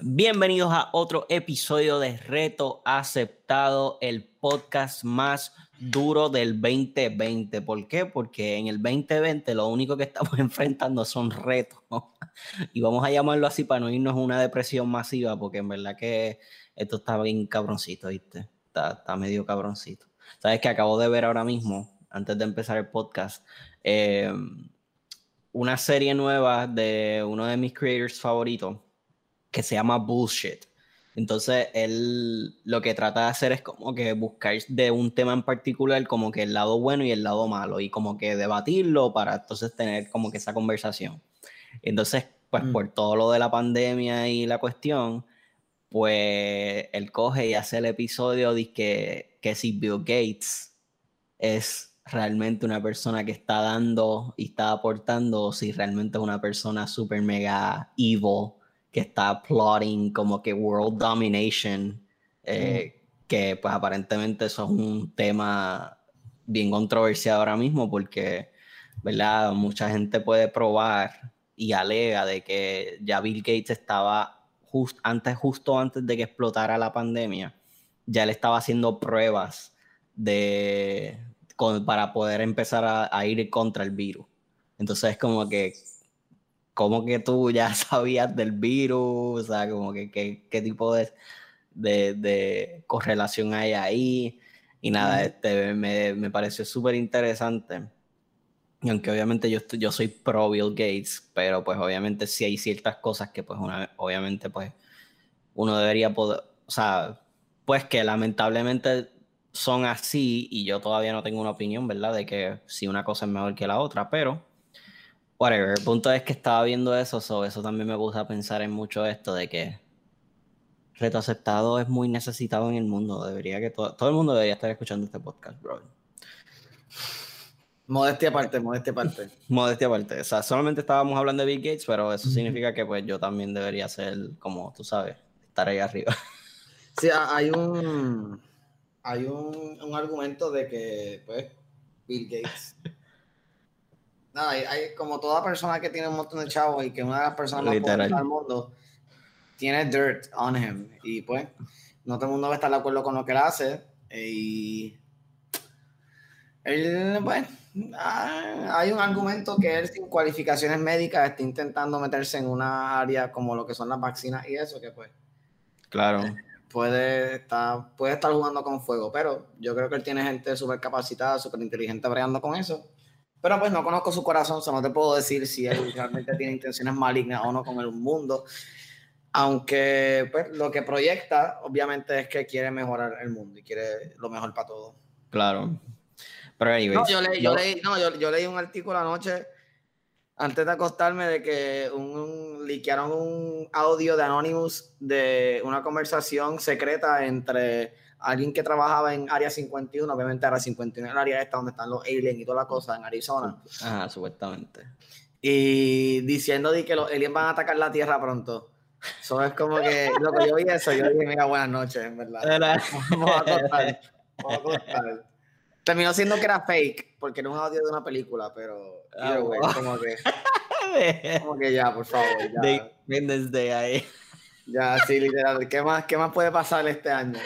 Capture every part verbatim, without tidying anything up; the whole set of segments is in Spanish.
Bienvenidos a otro episodio de Reto Aceptado, el podcast más duro del veinte veinte. ¿Por qué? Porque en el veinte veinte lo único que estamos enfrentando son retos, ¿no? Y vamos a llamarlo así para no irnos a una depresión masiva, porque en verdad que esto está bien cabroncito, ¿viste? Está, está medio cabroncito. ¿Sabes que acabo de ver ahora mismo, antes de empezar el podcast, eh, una serie nueva de uno de mis creators favoritos, que se llama Bullshit? Entonces, él lo que trata de hacer es como que buscar de un tema en particular como que el lado bueno y el lado malo y como que debatirlo para entonces tener como que esa conversación. Entonces, pues mm. por todo lo de la pandemia y la cuestión, pues él coge y hace el episodio de que, que si Bill Gates es realmente una persona que está dando y está aportando, o si realmente es una persona super mega evil que está plotting como que world domination, eh, mm. que pues aparentemente eso es un tema bien controversial ahora mismo porque, ¿verdad? Mucha gente puede probar y alega de que ya Bill Gates estaba just, antes, justo antes de que explotara la pandemia, ya él estaba haciendo pruebas de, con, para poder empezar a, a ir contra el virus. Entonces como que ¿cómo que tú ya sabías del virus? O sea, como que qué tipo de, de, de correlación hay ahí. Y nada, mm. este, me, me pareció súper interesante. Y aunque obviamente yo, estoy, yo soy pro Bill Gates, pero pues obviamente sí hay ciertas cosas que pues una, obviamente pues uno debería poder, o sea, pues que lamentablemente son así y yo todavía no tengo una opinión, ¿verdad? De que si una cosa es mejor que la otra, pero whatever, el punto es que estaba viendo eso, so eso también me gusta pensar en mucho esto de que Reto Aceptado es muy necesitado en el mundo. Debería que todo, todo el mundo debería estar escuchando este podcast, bro. Modestia aparte, modestia aparte. Modestia aparte. O sea, solamente estábamos hablando de Bill Gates, pero eso significa que pues yo también debería ser, como tú sabes, estar ahí arriba. Sí, hay un hay un, un argumento de que pues Bill Gates nada, hay, hay como toda persona que tiene un montón de chavos y que una de las personas más poderosas del mundo tiene dirt on him y pues no todo el mundo va a estar de acuerdo con lo que él hace y él, bueno, hay un argumento que él sin cualificaciones médicas está intentando meterse en una área como lo que son las vacunas y eso que pues claro. Eh, puede estar, puede estar jugando con fuego, pero yo creo que él tiene gente súper capacitada, súper inteligente bregando con eso. Pero pues no conozco su corazón, o sea, no te puedo decir si él realmente tiene intenciones malignas o no con el mundo. Aunque pues lo que proyecta, obviamente, es que quiere mejorar el mundo y quiere lo mejor para todos. Claro. Pero anyways, no, yo, leí, yo, leí, no, yo, yo leí un artículo anoche antes de acostarme de que un, un, liquearon un audio de Anonymous de una conversación secreta entre alguien que trabajaba en Área cincuenta y uno, obviamente Área cincuenta y uno es el área esta donde están los aliens y toda la cosa en Arizona. Ajá, supuestamente. Y diciendo de que los aliens van a atacar la Tierra pronto. Eso es como que, loco, yo vi eso, yo dije, mira, buenas noches, en verdad. Vamos a acostar, vamos a acostar. Terminó siendo que era fake, porque era un audio de una película, pero either way, como que como que ya, por favor, ya. De Independence Day ahí. Ya, sí, literal. ¿Qué más, qué más puede pasar este año?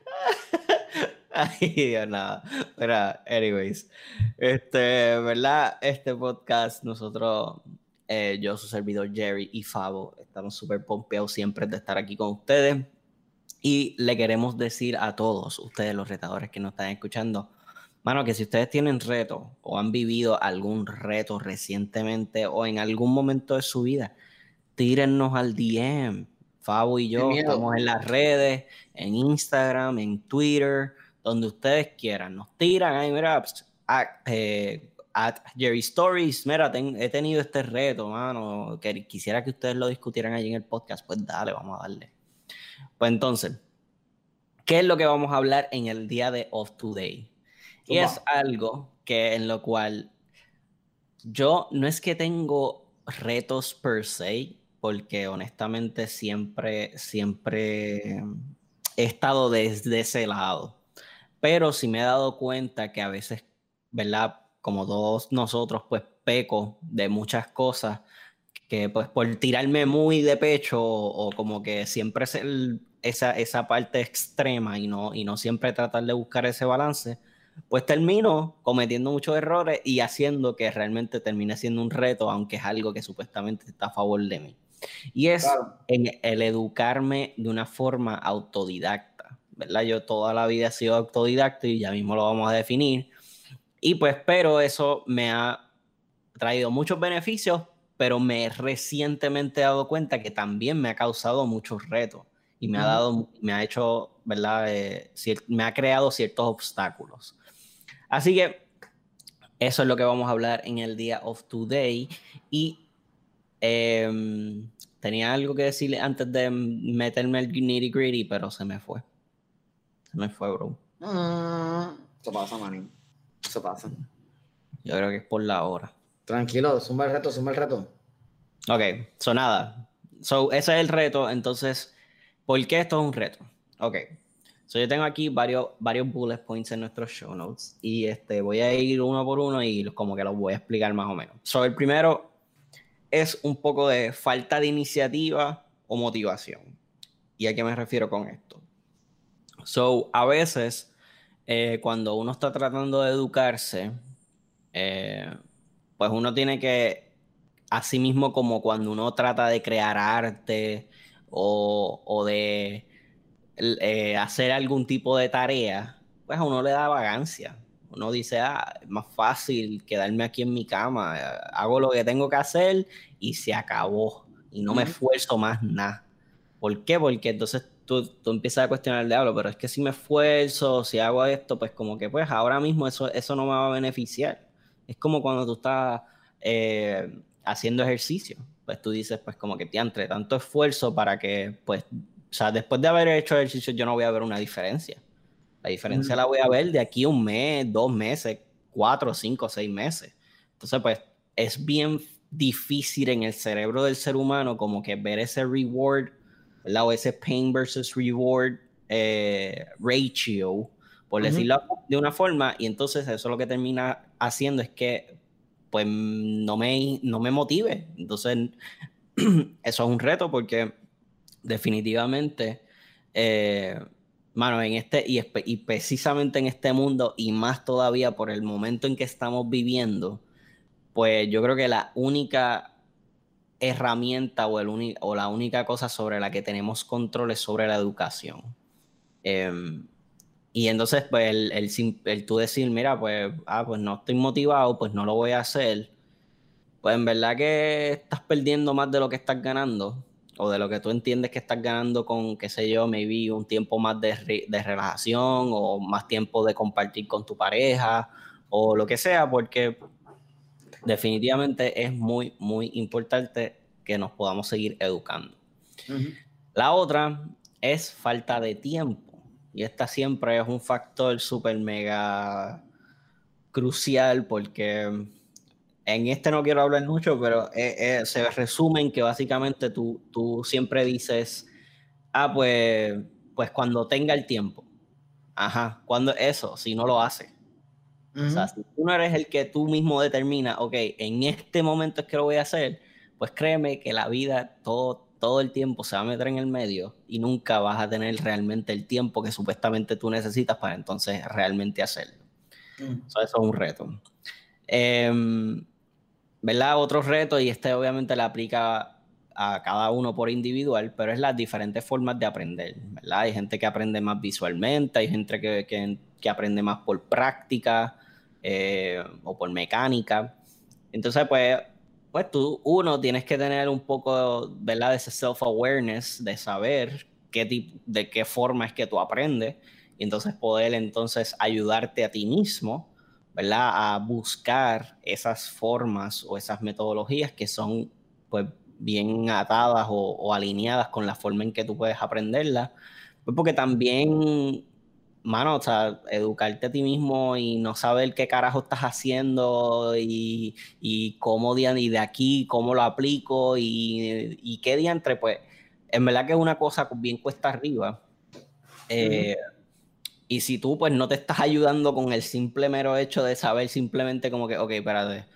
Ay, Dios, nada. Pero, anyways, este, ¿verdad? Este podcast, nosotros, eh, yo, su servidor Jerry y Fabo, estamos súper pompeados siempre de estar aquí con ustedes. Y le queremos decir a todos ustedes, los retadores que nos están escuchando, mano, que si ustedes tienen reto o han vivido algún reto recientemente o en algún momento de su vida, tírennos al D M. Fabo y yo estamos en las redes, en Instagram, en Twitter, donde ustedes quieran. Nos tiran ahí, mira, at, eh, at Jerry Stories, mira, ten, he tenido este reto, mano, que quisiera que ustedes lo discutieran allí en el podcast. Pues dale, vamos a darle. Pues entonces, ¿qué es lo que vamos a hablar en el día de Off Today? Y es algo que en lo cual yo no es que tengo retos per se, porque honestamente siempre, siempre he estado desde ese lado. Pero sí me he dado cuenta que a veces, ¿verdad? Como todos nosotros, pues peco de muchas cosas que pues por tirarme muy de pecho o, o como que siempre es el, esa, esa parte extrema y no, y no siempre tratar de buscar ese balance, pues termino cometiendo muchos errores y haciendo que realmente termine siendo un reto, aunque es algo que supuestamente está a favor de mí. Y es Claro. en el educarme de una forma autodidacta, ¿verdad? Yo toda la vida he sido autodidacta y ya mismo lo vamos a definir. Y pues, pero eso me ha traído muchos beneficios, pero me he recientemente dado cuenta que también me ha causado muchos retos y me ha dado, me ha hecho, ¿verdad? Eh, cier- me ha creado ciertos obstáculos. Así que eso es lo que vamos a hablar en el día of today. Y eh, tenía algo que decirle antes de meterme el nitty gritty, pero se me fue. Se me fue, bro. Mm, eso pasa, manín. Eso pasa. Yo creo que es por la hora. Tranquilo, suma el reto, suma el reto. Ok, so nada. So, ese es el reto. Entonces, ¿por qué esto es un reto? Ok. So, yo tengo aquí varios, varios bullet points en nuestros show notes y este, voy a ir uno por uno y como que los voy a explicar más o menos. So, el primero es un poco de falta de iniciativa o motivación. ¿Y a qué me refiero con esto? So, a veces, eh, cuando uno está tratando de educarse, eh, pues uno tiene que, así mismo como cuando uno trata de crear arte o, o de eh, hacer algún tipo de tarea, pues a uno le da vagancia. Uno dice, ah, es más fácil quedarme aquí en mi cama, eh, hago lo que tengo que hacer y se acabó. Y no me Ujú. esfuerzo más nada. ¿Por qué? Porque entonces tú, tú empiezas a cuestionar el diablo, pero es que si me esfuerzo, si hago esto, pues como que pues ahora mismo eso, eso no me va a beneficiar. Es como cuando tú estás eh, haciendo ejercicio. Pues tú dices, pues como que te entre tanto esfuerzo para que, pues, o sea, después de haber hecho ejercicio yo no voy a ver una diferencia. La diferencia Ujú. la voy a ver de aquí a un mes, dos meses, cuatro, cinco, seis meses. Entonces, pues, es bien difícil en el cerebro del ser humano como que ver ese reward, ¿verdad? O ese pain versus reward eh, ratio, por Ujú. decirlo de una forma, y entonces eso lo que termina haciendo es que pues no me, no me motive. Entonces, eso es un reto porque definitivamente, eh, mano, en este, y, espe- y precisamente en este mundo, y más todavía por el momento en que estamos viviendo, pues yo creo que la única herramienta o, el uni- o la única cosa sobre la que tenemos control es sobre la educación. Eh, y entonces, pues, el, el, sim- el tú decir, mira, pues, ah, pues no estoy motivado, pues no lo voy a hacer, pues en verdad que estás perdiendo más de lo que estás ganando, o de lo que tú entiendes que estás ganando con, qué sé yo, maybe un tiempo más de, re- de relación, o más tiempo de compartir con tu pareja, o lo que sea, porque definitivamente es muy, muy importante que nos podamos seguir educando. Ujú. La otra es falta de tiempo. Y esta siempre es un factor súper mega crucial porque en este no quiero hablar mucho, pero eh, eh, se resume en que básicamente tú, tú siempre dices, ah, pues, pues cuando tenga el tiempo. Ajá, cuando eso, si no lo hace. O sea, Ujú. si tú no eres el que tú mismo determina, ok, en este momento es que lo voy a hacer, pues créeme que la vida todo, todo el tiempo se va a meter en el medio y nunca vas a tener realmente el tiempo que supuestamente tú necesitas para entonces realmente hacerlo. Ujú. So, eso es un reto. Eh, ¿Verdad? Otro reto, y este obviamente le aplica a cada uno por individual, pero es las diferentes formas de aprender, ¿verdad? Hay gente que aprende más visualmente, hay gente que, que, que aprende más por práctica eh, o por mecánica. Entonces, pues, pues tú, uno, tienes que tener un poco, ¿verdad? De ese self-awareness, de saber qué tipo, de qué forma es que tú aprendes, y entonces poder entonces ayudarte a ti mismo, ¿verdad? A buscar esas formas o esas metodologías que son, pues, bien atadas o, o alineadas con la forma en que tú puedes aprenderla. Pues porque también, mano, o sea, educarte a ti mismo y no saber qué carajo estás haciendo y, y cómo de, y de aquí, cómo lo aplico y, y qué diantre, pues, en verdad que es una cosa bien cuesta arriba. Ujú. Eh, y si tú, pues, no te estás ayudando con el simple mero hecho de saber simplemente como que, ok, espérate,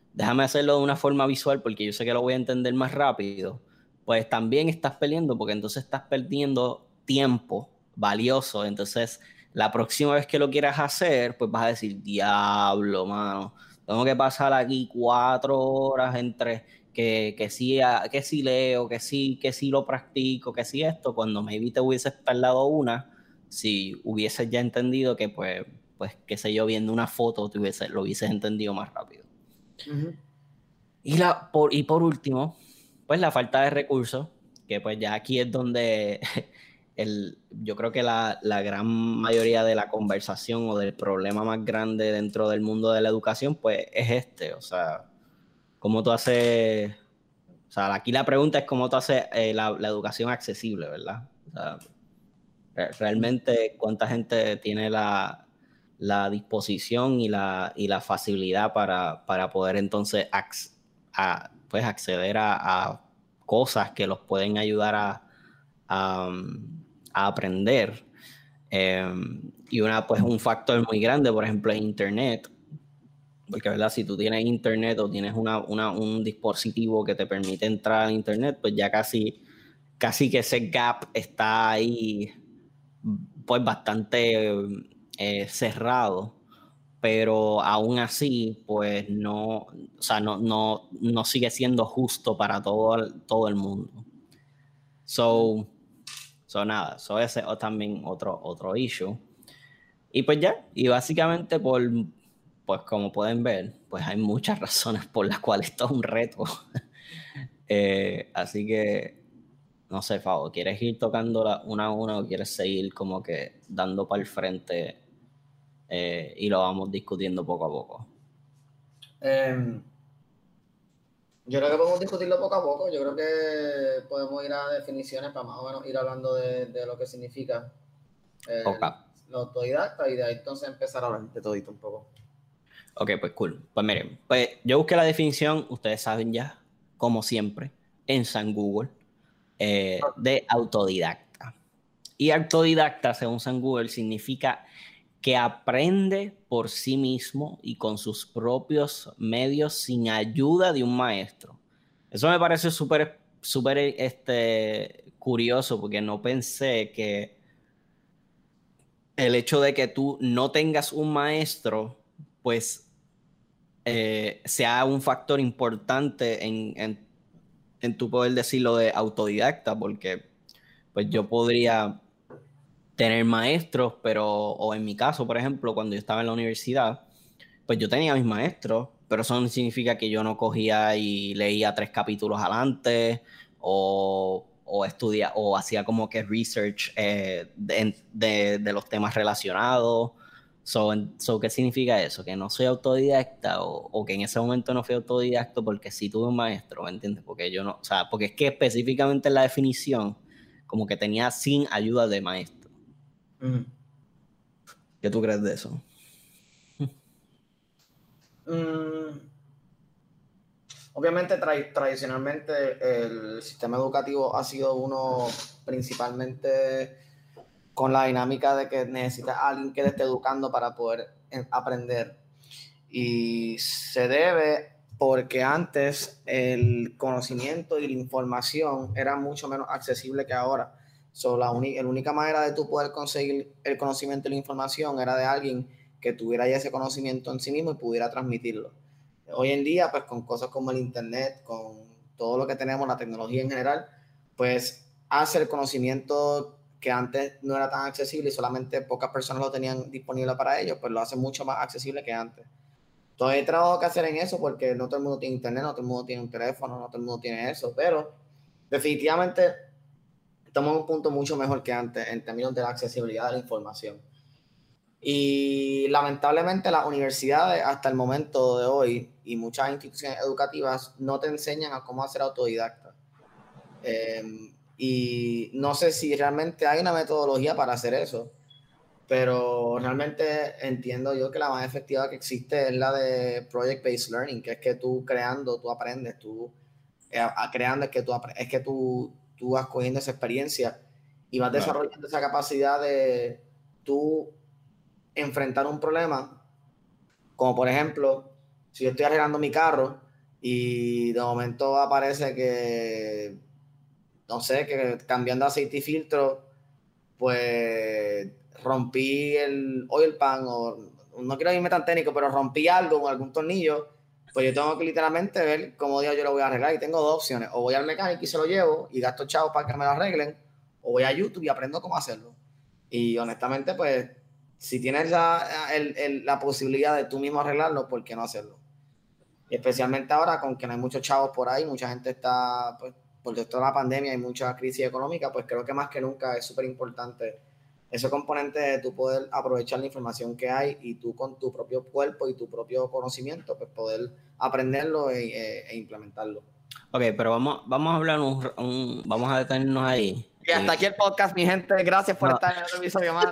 déjame hacerlo de una forma visual porque yo sé que lo voy a entender más rápido, pues también estás perdiendo porque entonces estás perdiendo tiempo valioso. Entonces, la próxima vez que lo quieras hacer, pues vas a decir, diablo, mano, tengo que pasar aquí cuatro horas entre que, que, sí, que sí leo, que sí, que sí lo practico, que sí esto, cuando maybe te hubieses tardado una, si hubieses ya entendido que, pues, pues qué sé yo, viendo una foto te hubiese, lo hubieses entendido más rápido. Uh-huh. Y, la, por, y por último, pues la falta de recursos, que pues ya aquí es donde el, yo creo que la, la gran mayoría de la conversación o del problema más grande dentro del mundo de la educación, pues es este, o sea, cómo tú haces, o sea, aquí la pregunta es cómo tú haces eh, la, la educación accesible, ¿verdad? O sea, re- realmente cuánta gente tiene la, la disposición y la, y la facilidad para, para poder entonces ac- a, pues acceder a, a cosas que los pueden ayudar a, a, a aprender. Eh, y una, pues un factor muy grande, por ejemplo, es Internet. Porque, ¿verdad? Si tú tienes Internet o tienes una, una, un dispositivo que te permite entrar a Internet, pues ya casi, casi que ese gap está ahí pues bastante eh, cerrado, pero aún así, pues no, o sea, no, no, no sigue siendo justo para todo el, todo el mundo. So, so nada, eso es también otro, otro issue. Y pues ya, y básicamente por, pues como pueden ver, pues hay muchas razones por las cuales esto es un reto. eh, así que no sé, Fabo, ¿quieres ir tocándola una a una o quieres seguir como que dando para el frente eh, y lo vamos discutiendo poco a poco? Eh, yo creo que podemos discutirlo poco a poco. Yo creo que podemos ir a definiciones para más o menos ir hablando de, de lo que significa Ok, el, la autodidacta y de ahí entonces empezar a hablar de todito un poco. ok, pues cool. Pues miren, pues yo busqué la definición, ustedes saben ya, como siempre, en San Google, eh, de autodidacta. Y autodidacta, según San Google, significa que aprende por sí mismo y con sus propios medios sin ayuda de un maestro. Eso me parece súper, súper este, curioso porque no pensé que el hecho de que tú no tengas un maestro, pues eh, sea un factor importante en, en, en tu poder decirlo de autodidacta, porque pues yo podría tener maestros, pero, o en mi caso, por ejemplo, cuando yo estaba en la universidad, pues yo tenía mis maestros, pero eso no significa que yo no cogía y leía tres capítulos adelante o, o estudia o hacía como que research eh, de, de, de los temas relacionados. So, so, ¿qué significa eso? Que no soy autodidacta o, o que en ese momento no fui autodidacta porque sí tuve un maestro, ¿me entiendes? Porque yo no, o sea, porque es que específicamente en la definición como que tenía sin ayuda de maestro. Mm. ¿Qué tú crees de eso? Mm. Obviamente, tra- tradicionalmente el sistema educativo ha sido uno principalmente con la dinámica de que necesitas a alguien que te esté educando para poder eh, aprender. Y se debe porque antes el conocimiento y la información eran mucho menos accesible que ahora. So, la, la única manera de tú poder conseguir el conocimiento y la información era de alguien que tuviera ya ese conocimiento en sí mismo y pudiera transmitirlo. Hoy en día, pues con cosas como el Internet, con todo lo que tenemos, la tecnología en general, pues hace el conocimiento que antes no era tan accesible y solamente pocas personas lo tenían disponible para ellos, pues lo hace mucho más accesible que antes. Entonces hay trabajo que hacer en eso porque no todo el mundo tiene internet, no todo el mundo tiene un teléfono, no todo el mundo tiene eso, pero definitivamente estamos en un punto mucho mejor que antes en términos de la accesibilidad de la información. Y lamentablemente las universidades hasta el momento de hoy y muchas instituciones educativas no te enseñan a cómo hacer autodidacta. Eh, y no sé si realmente hay una metodología para hacer eso, pero realmente entiendo yo que la más efectiva que existe es la de Project Based Learning, que es que tú creando, tú aprendes, tú eh, creando es que tú, es que tú, tú vas cogiendo esa experiencia y vas Claro. desarrollando esa capacidad de tú enfrentar un problema, como por ejemplo, si yo estoy arreglando mi carro y de momento aparece que, no sé, que cambiando aceite y filtro, pues rompí el oil pan, o no quiero irme tan técnico, pero rompí algo con algún tornillo, pues yo tengo que literalmente ver cómo Dios yo lo voy a arreglar, y tengo dos opciones: o voy al mecánico y se lo llevo y gasto chavos para que me lo arreglen, o voy a YouTube y aprendo cómo hacerlo. Y honestamente, pues, si tienes la, el, el, la posibilidad de tú mismo arreglarlo, ¿por qué no hacerlo? Y especialmente ahora, con que no hay muchos chavos por ahí, mucha gente está, pues, por toda la pandemia y mucha crisis económica, pues creo que más que nunca es súper importante ese componente de tú poder aprovechar la información que hay y tú con tu propio cuerpo y tu propio conocimiento, pues poder aprenderlo e, e, e implementarlo. Ok, pero vamos, vamos a hablar un, un, vamos a detenernos ahí. Y hasta aquí el podcast, mi gente. Gracias por no. estar en el episodio más.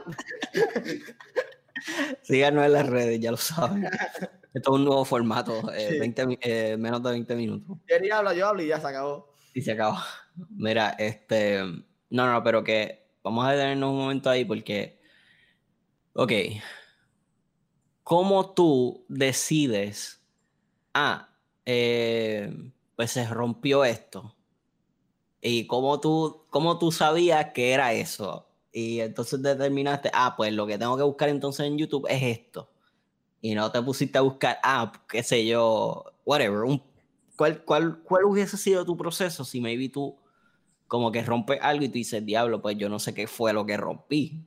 Síganos en las redes, ya lo saben. Esto es un nuevo formato, eh, sí. veinte, eh, menos de veinte minutos. Quería hablar, yo hablo y ya se acabó. Y se acabó. Mira, este... No, no, pero que vamos a detenernos un momento ahí porque... Ok. ¿Cómo tú decides... Ah, eh, pues se rompió esto. ¿Y cómo tú, cómo tú sabías que era eso? Y entonces determinaste, ah, pues lo que tengo que buscar entonces en YouTube es esto. Y no te pusiste a buscar, ah, qué sé yo, whatever. Un, ¿cuál, cuál, ¿Cuál hubiese sido tu proceso si maybe tú como que rompes algo y tú dices, diablo, pues yo no sé qué fue lo que rompí?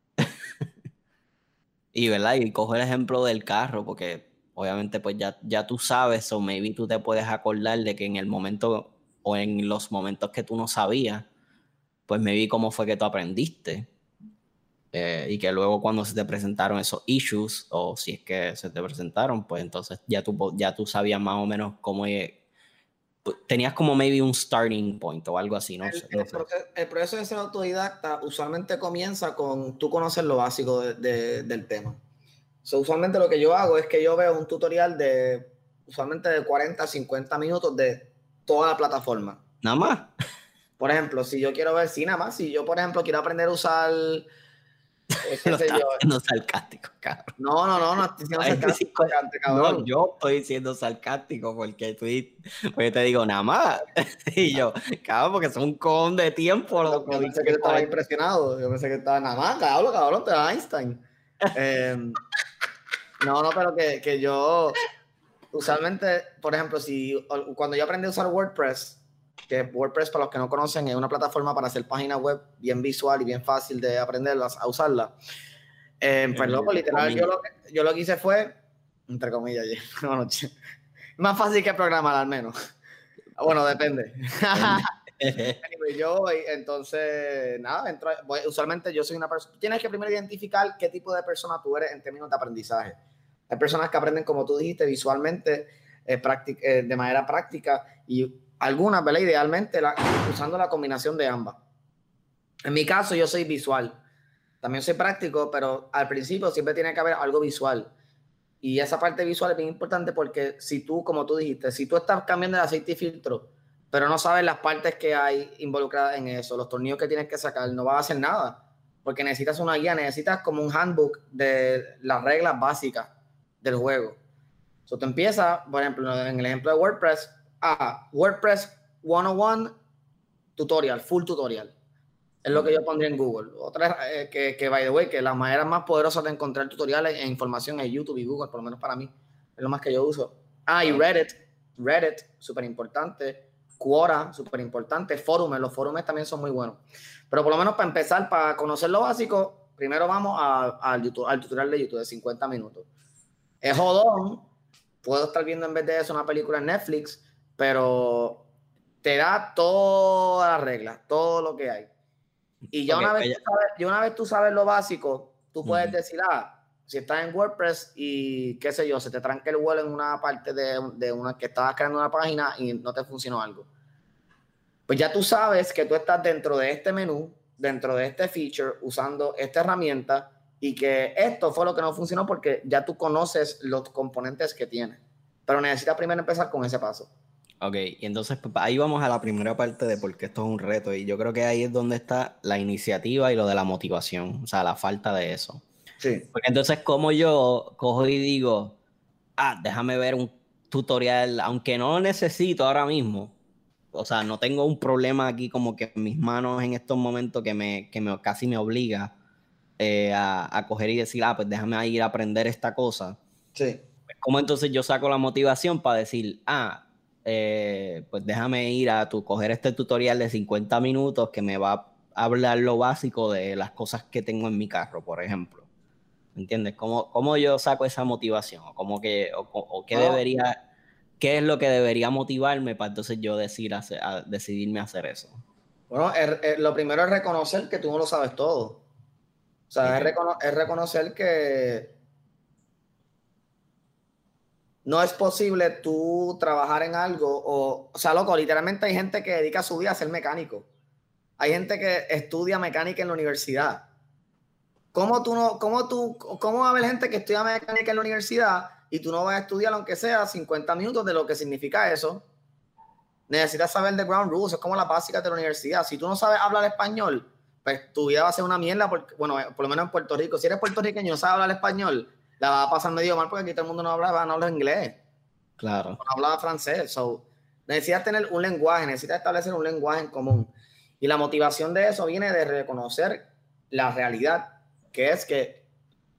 Y, ¿verdad? Y cojo el ejemplo del carro, porque obviamente pues ya, ya tú sabes, o maybe tú te puedes acordar de que en el momento o en los momentos que tú no sabías, pues maybe cómo fue que tú aprendiste. Eh, y que luego cuando se te presentaron esos issues, o si es que se te presentaron, pues entonces ya tú, ya tú sabías más o menos cómo... Tenías como maybe un starting point o algo así, ¿no? El, sé, el, no sé. proceso, el proceso de ser autodidacta usualmente comienza con tú conocer lo básico de, de, del tema. So, usualmente lo que yo hago es que yo veo un tutorial de usualmente de cuarenta a cincuenta minutos de toda la plataforma. ¿Nada más? Por ejemplo, si yo quiero ver, sí, nada más. Si yo, por ejemplo, quiero aprender a usar... Eh, ¿Qué lo sé yo? Siendo sarcástico, cabrón. No, no, no, no estoy siendo sarcástico, cabrón. No, yo estoy siendo sarcástico porque tú, porque te digo nada más. Y yo, cabrón, porque son un con de tiempo. Yo pensé que estaba impresionado. Yo pensé que estaba nada más, cabrón, cabrón, te da Einstein. eh, no, no, pero que, que yo usualmente, por ejemplo, si cuando yo aprendí a usar WordPress, que WordPress, para los que no conocen, es una plataforma para hacer páginas web bien visual y bien fácil de aprenderlas a usarla. Eh, pues loco, literal, yo lo, que, yo lo que hice fue, entre comillas, bueno, más fácil que programar al menos. Bueno, depende. Anyway, yo voy, entonces, nada, entro, voy, usualmente yo soy una persona, tienes que primero identificar qué tipo de persona tú eres en términos de aprendizaje. Hay personas que aprenden, como tú dijiste, visualmente, eh, práctica, eh, de manera práctica, y algunas, ¿verdad? Idealmente, la, usando la combinación de ambas. En mi caso, yo soy visual. También soy práctico, pero al principio siempre tiene que haber algo visual. Y esa parte visual es bien importante porque si tú, como tú dijiste, si tú estás cambiando de aceite y filtro, pero no sabes las partes que hay involucradas en eso, los tornillos que tienes que sacar, no vas a hacer nada. Porque necesitas una guía, necesitas como un handbook de las reglas básicas del juego. So, tú empiezas, por ejemplo, en el ejemplo de WordPress, ah, WordPress ciento uno tutorial, full tutorial. Es lo que yo pondría en Google. Otra eh, que, que, by the way, que las maneras más poderosas de encontrar tutoriales e información es YouTube y Google, por lo menos para mí. Es lo más que yo uso. Ah, y Reddit. Reddit, súper importante. Quora, súper importante. Forumes, los forumes también son muy buenos. Pero por lo menos para empezar, para conocer lo básico, primero vamos a, a YouTube, al tutorial de YouTube de cincuenta minutos. Es jodón. Puedo estar viendo en vez de eso una película en Netflix, pero te da todas las reglas, todo lo que hay. Y ya, okay, una vez tú sabes, ya una vez tú sabes lo básico, tú puedes uh-huh. decir, ah, si estás en WordPress y qué sé yo, se te tranca el vuelo en una parte de, de una que estabas creando una página y no te funcionó algo. Pues ya tú sabes que tú estás dentro de este menú, dentro de este feature, usando esta herramienta y que esto fue lo que no funcionó porque ya tú conoces los componentes que tiene. Pero necesitas primero empezar con ese paso. Ok, y entonces pues, ahí vamos a la primera parte de por qué esto es un reto, y yo creo que ahí es donde está la iniciativa y lo de la motivación, o sea, la falta de eso. Sí. Porque entonces como yo cojo y digo, ah, déjame ver un tutorial, aunque no lo necesito ahora mismo. O sea, no tengo un problema aquí como que en mis manos en estos momentos que me, que me casi me obliga eh, a, a coger y decir, ah, pues déjame ir a aprender esta cosa. Sí. ¿Cómo entonces yo saco la motivación para decir, ah, eh, pues déjame ir a tu, coger este tutorial de cincuenta minutos que me va a hablar lo básico de las cosas que tengo en mi carro, por ejemplo? ¿Me entiendes? ¿Cómo, cómo yo saco esa motivación? ¿O, cómo que, o, o qué Bueno, debería, qué es lo que debería motivarme para entonces yo decir, hacer, a, decidirme a hacer eso? bueno er, er, lo primero es reconocer que tú no lo sabes todo. O sea, Okay. es, recono es reconocer que no es posible tú trabajar en algo o, o sea, loco, literalmente hay gente que dedica su vida a ser mecánico. Hay gente que estudia mecánica en la universidad. ¿Cómo tú no, cómo tú, cómo va a haber gente que estudia mecánica en la universidad y tú no vas a estudiar aunque sea cincuenta minutos de lo que significa eso? Necesitas saber de ground rules, es como las básicas de la universidad. Si tú no sabes hablar español, pues tu vida va a ser una mierda, porque, bueno, por lo menos en Puerto Rico. Si eres puertorriqueño y no sabes hablar español, la vas a pasar medio mal porque aquí todo el mundo no habla, no habla inglés. Claro. No habla francés. So, necesitas tener un lenguaje, necesitas establecer un lenguaje en común. Y la motivación de eso viene de reconocer la realidad, que es que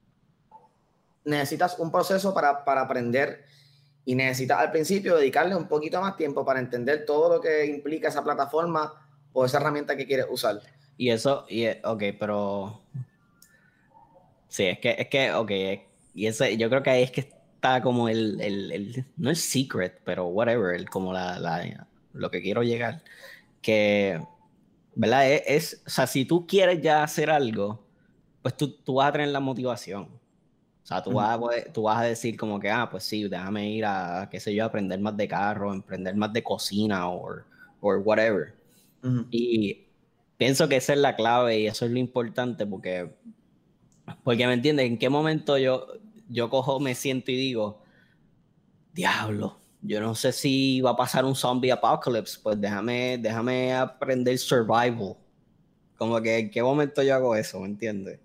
necesitas un proceso para, para aprender y necesitas al principio dedicarle un poquito más tiempo para entender todo lo que implica esa plataforma o esa herramienta que quieres usar. Y eso, y, ok, pero sí, es que, es que, ok, y ese, yo creo que ahí es que está como el, el, el no el secret, pero whatever, el, como la, la, lo que quiero llegar, que, ¿verdad? Es, es, o sea, si tú quieres ya hacer algo, pues tú, tú vas a tener la motivación. O sea, tú vas, a, poder- tú vas a decir como que, ah, pues sí, déjame ir a, qué sé yo, aprender más de carro, aprender más de cocina o or whatever. Uh-huh. Y pienso que esa es la clave y eso es lo importante porque, porque ¿me entiendes? ¿En qué momento yo, yo cojo, me siento y digo, diablo, yo no sé si va a pasar un zombie apocalypse, pues déjame, déjame aprender survival. Como que en qué momento yo hago eso, ¿me entiendes?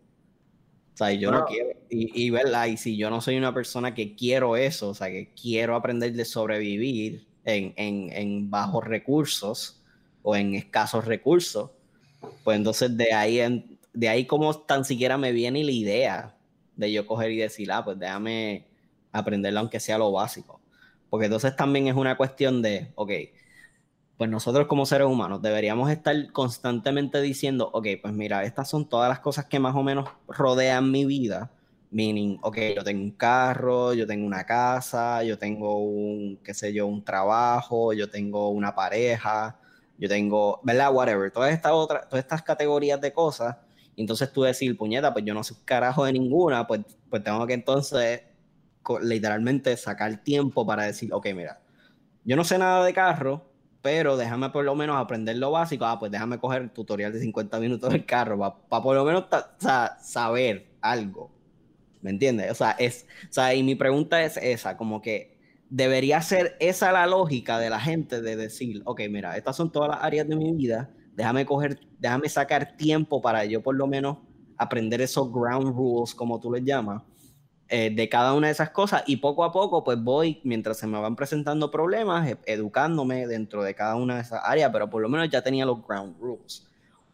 O sea, yo Bueno, no quiero, y, y, ¿verdad? Y si yo no soy una persona que quiero eso, o sea, que quiero aprender de sobrevivir en, en, en bajos recursos o en escasos recursos, pues entonces de ahí, en, de ahí como tan siquiera me viene la idea de yo coger y decir, ah, pues déjame aprenderlo aunque sea lo básico. Porque entonces también es una cuestión de, ok, pues nosotros como seres humanos deberíamos estar constantemente diciendo, ok, pues mira, estas son todas las cosas que más o menos rodean mi vida. Meaning, ok, yo tengo un carro, yo tengo una casa, yo tengo un, qué sé yo, un trabajo, yo tengo una pareja, yo tengo, ¿verdad? Whatever, todas estas otras, todas estas categorías de cosas. Y entonces tú decir, puñeta, pues yo no soy carajo de ninguna, pues, pues tengo que entonces literalmente sacar tiempo para decir, ok, mira, yo no sé nada de carro, pero déjame por lo menos aprender lo básico. Ah, pues déjame coger el tutorial de cincuenta minutos del carro para pa por lo menos ta, sa, saber algo. ¿Me entiendes? O sea, es, o sea, y mi pregunta es esa, como que debería ser esa la lógica de la gente de decir, ok, mira, estas son todas las áreas de mi vida, déjame coger, déjame sacar tiempo para yo por lo menos aprender esos ground rules, como tú les llamas, eh, de cada una de esas cosas y poco a poco pues voy, mientras se me van presentando problemas, e educándome dentro de cada una de esas áreas, pero por lo menos ya tenía los ground rules.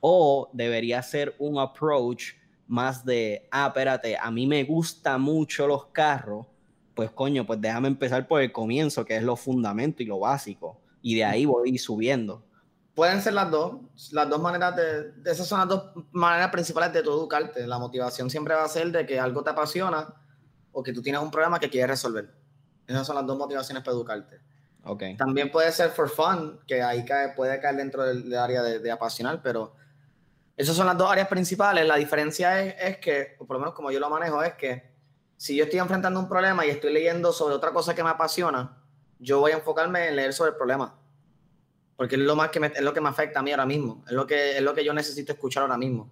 O debería ser un approach más de, ah, espérate, a mí me gustan mucho los carros, pues coño, pues déjame empezar por el comienzo, que es lo fundamento y lo básico, y de ahí voy subiendo. pueden ser las dos, las dos maneras de, de, esas son las dos maneras principales de tu educarte. La motivación siempre va a ser de que algo te apasiona o que tú tienes un problema que quieres resolver. Esas son las dos motivaciones para educarte. Okay. También puede ser for fun, que ahí cae, puede caer dentro del, del área de, de apasionar, pero esas son las dos áreas principales. La diferencia es, es que, o por lo menos como yo lo manejo, es que si yo estoy enfrentando un problema y estoy leyendo sobre otra cosa que me apasiona, yo voy a enfocarme en leer sobre el problema. Porque es lo, más que me, es lo que me afecta a mí ahora mismo. Es lo, que, es lo que yo necesito escuchar ahora mismo.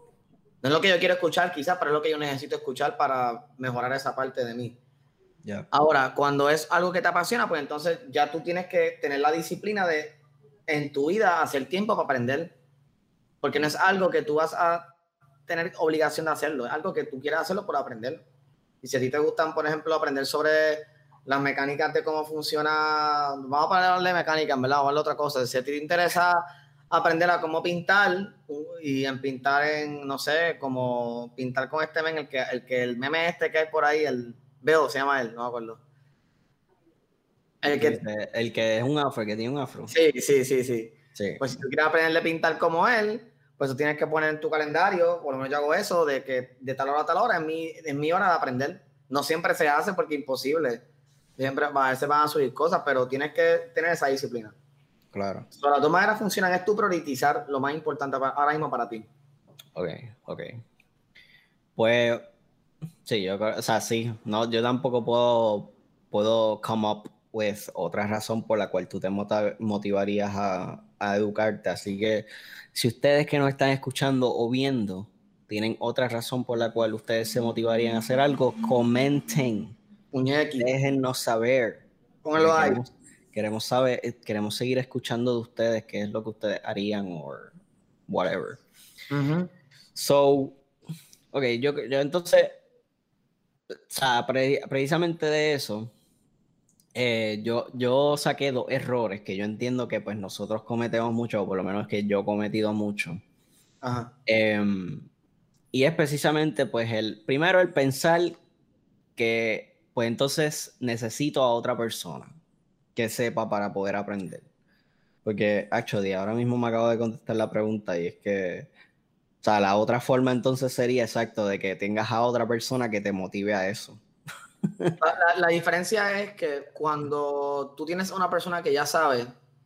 No es lo que yo quiero escuchar quizás, pero es lo que yo necesito escuchar para mejorar esa parte de mí. Yeah. Ahora, cuando es algo que te apasiona, pues entonces ya tú tienes que tener la disciplina de en tu vida hacer tiempo para aprender. Porque no es algo que tú vas a tener obligación de hacerlo. Es algo que tú quieras hacerlo por aprender. Y si a ti te gustan, por ejemplo, aprender sobre las mecánicas de cómo funciona, vamos a hablar de mecánica, en verdad, vamos a hablar de otra cosa. Si a ti te interesa aprender a cómo pintar y en pintar en, no sé, como pintar con este men, el que el, que el meme este que hay por ahí, el Veo se llama él, no me acuerdo. El que, el que es un afro, el que tiene un afro. Sí, sí, sí, sí. Sí. Pues si tú quieres aprender a pintar como él, pues tú tienes que poner en tu calendario, por lo menos yo hago eso, de que de tal hora a tal hora es mi, es mi hora de aprender. No siempre se hace porque es imposible. Siempre a veces van a subir cosas, pero tienes que tener esa disciplina. Claro. So, las dos maneras funcionan, es tu priorizar lo más importante para, ahora mismo para ti. Ok, ok. Pues, sí, yo creo, o sea, sí, no, yo tampoco puedo, puedo come up with otra razón por la cual tú te motivarías a, a educarte. Así que, si ustedes que nos están escuchando o viendo tienen otra razón por la cual ustedes se motivarían a hacer algo, comenten. Puñequi. Déjennos saber. Pónganlo ahí. Queremos, queremos saber, queremos seguir escuchando de ustedes qué es lo que ustedes harían o whatever. Uh-huh. So, ok, yo, yo entonces, o sea, pre, precisamente de eso, eh, yo, yo saqué dos errores que yo entiendo que pues nosotros cometemos mucho, o por lo menos que yo he cometido mucho. Ajá. Eh, y es precisamente pues el, primero el pensar que pues entonces necesito a otra persona que sepa para poder aprender. Porque, actually, ahora mismo me acabo de contestar la pregunta y es que, o sea, la otra forma entonces sería exacto de que tengas a otra persona que te motive a eso. La, la, la diferencia es que cuando tú tienes a una persona que ya sabe,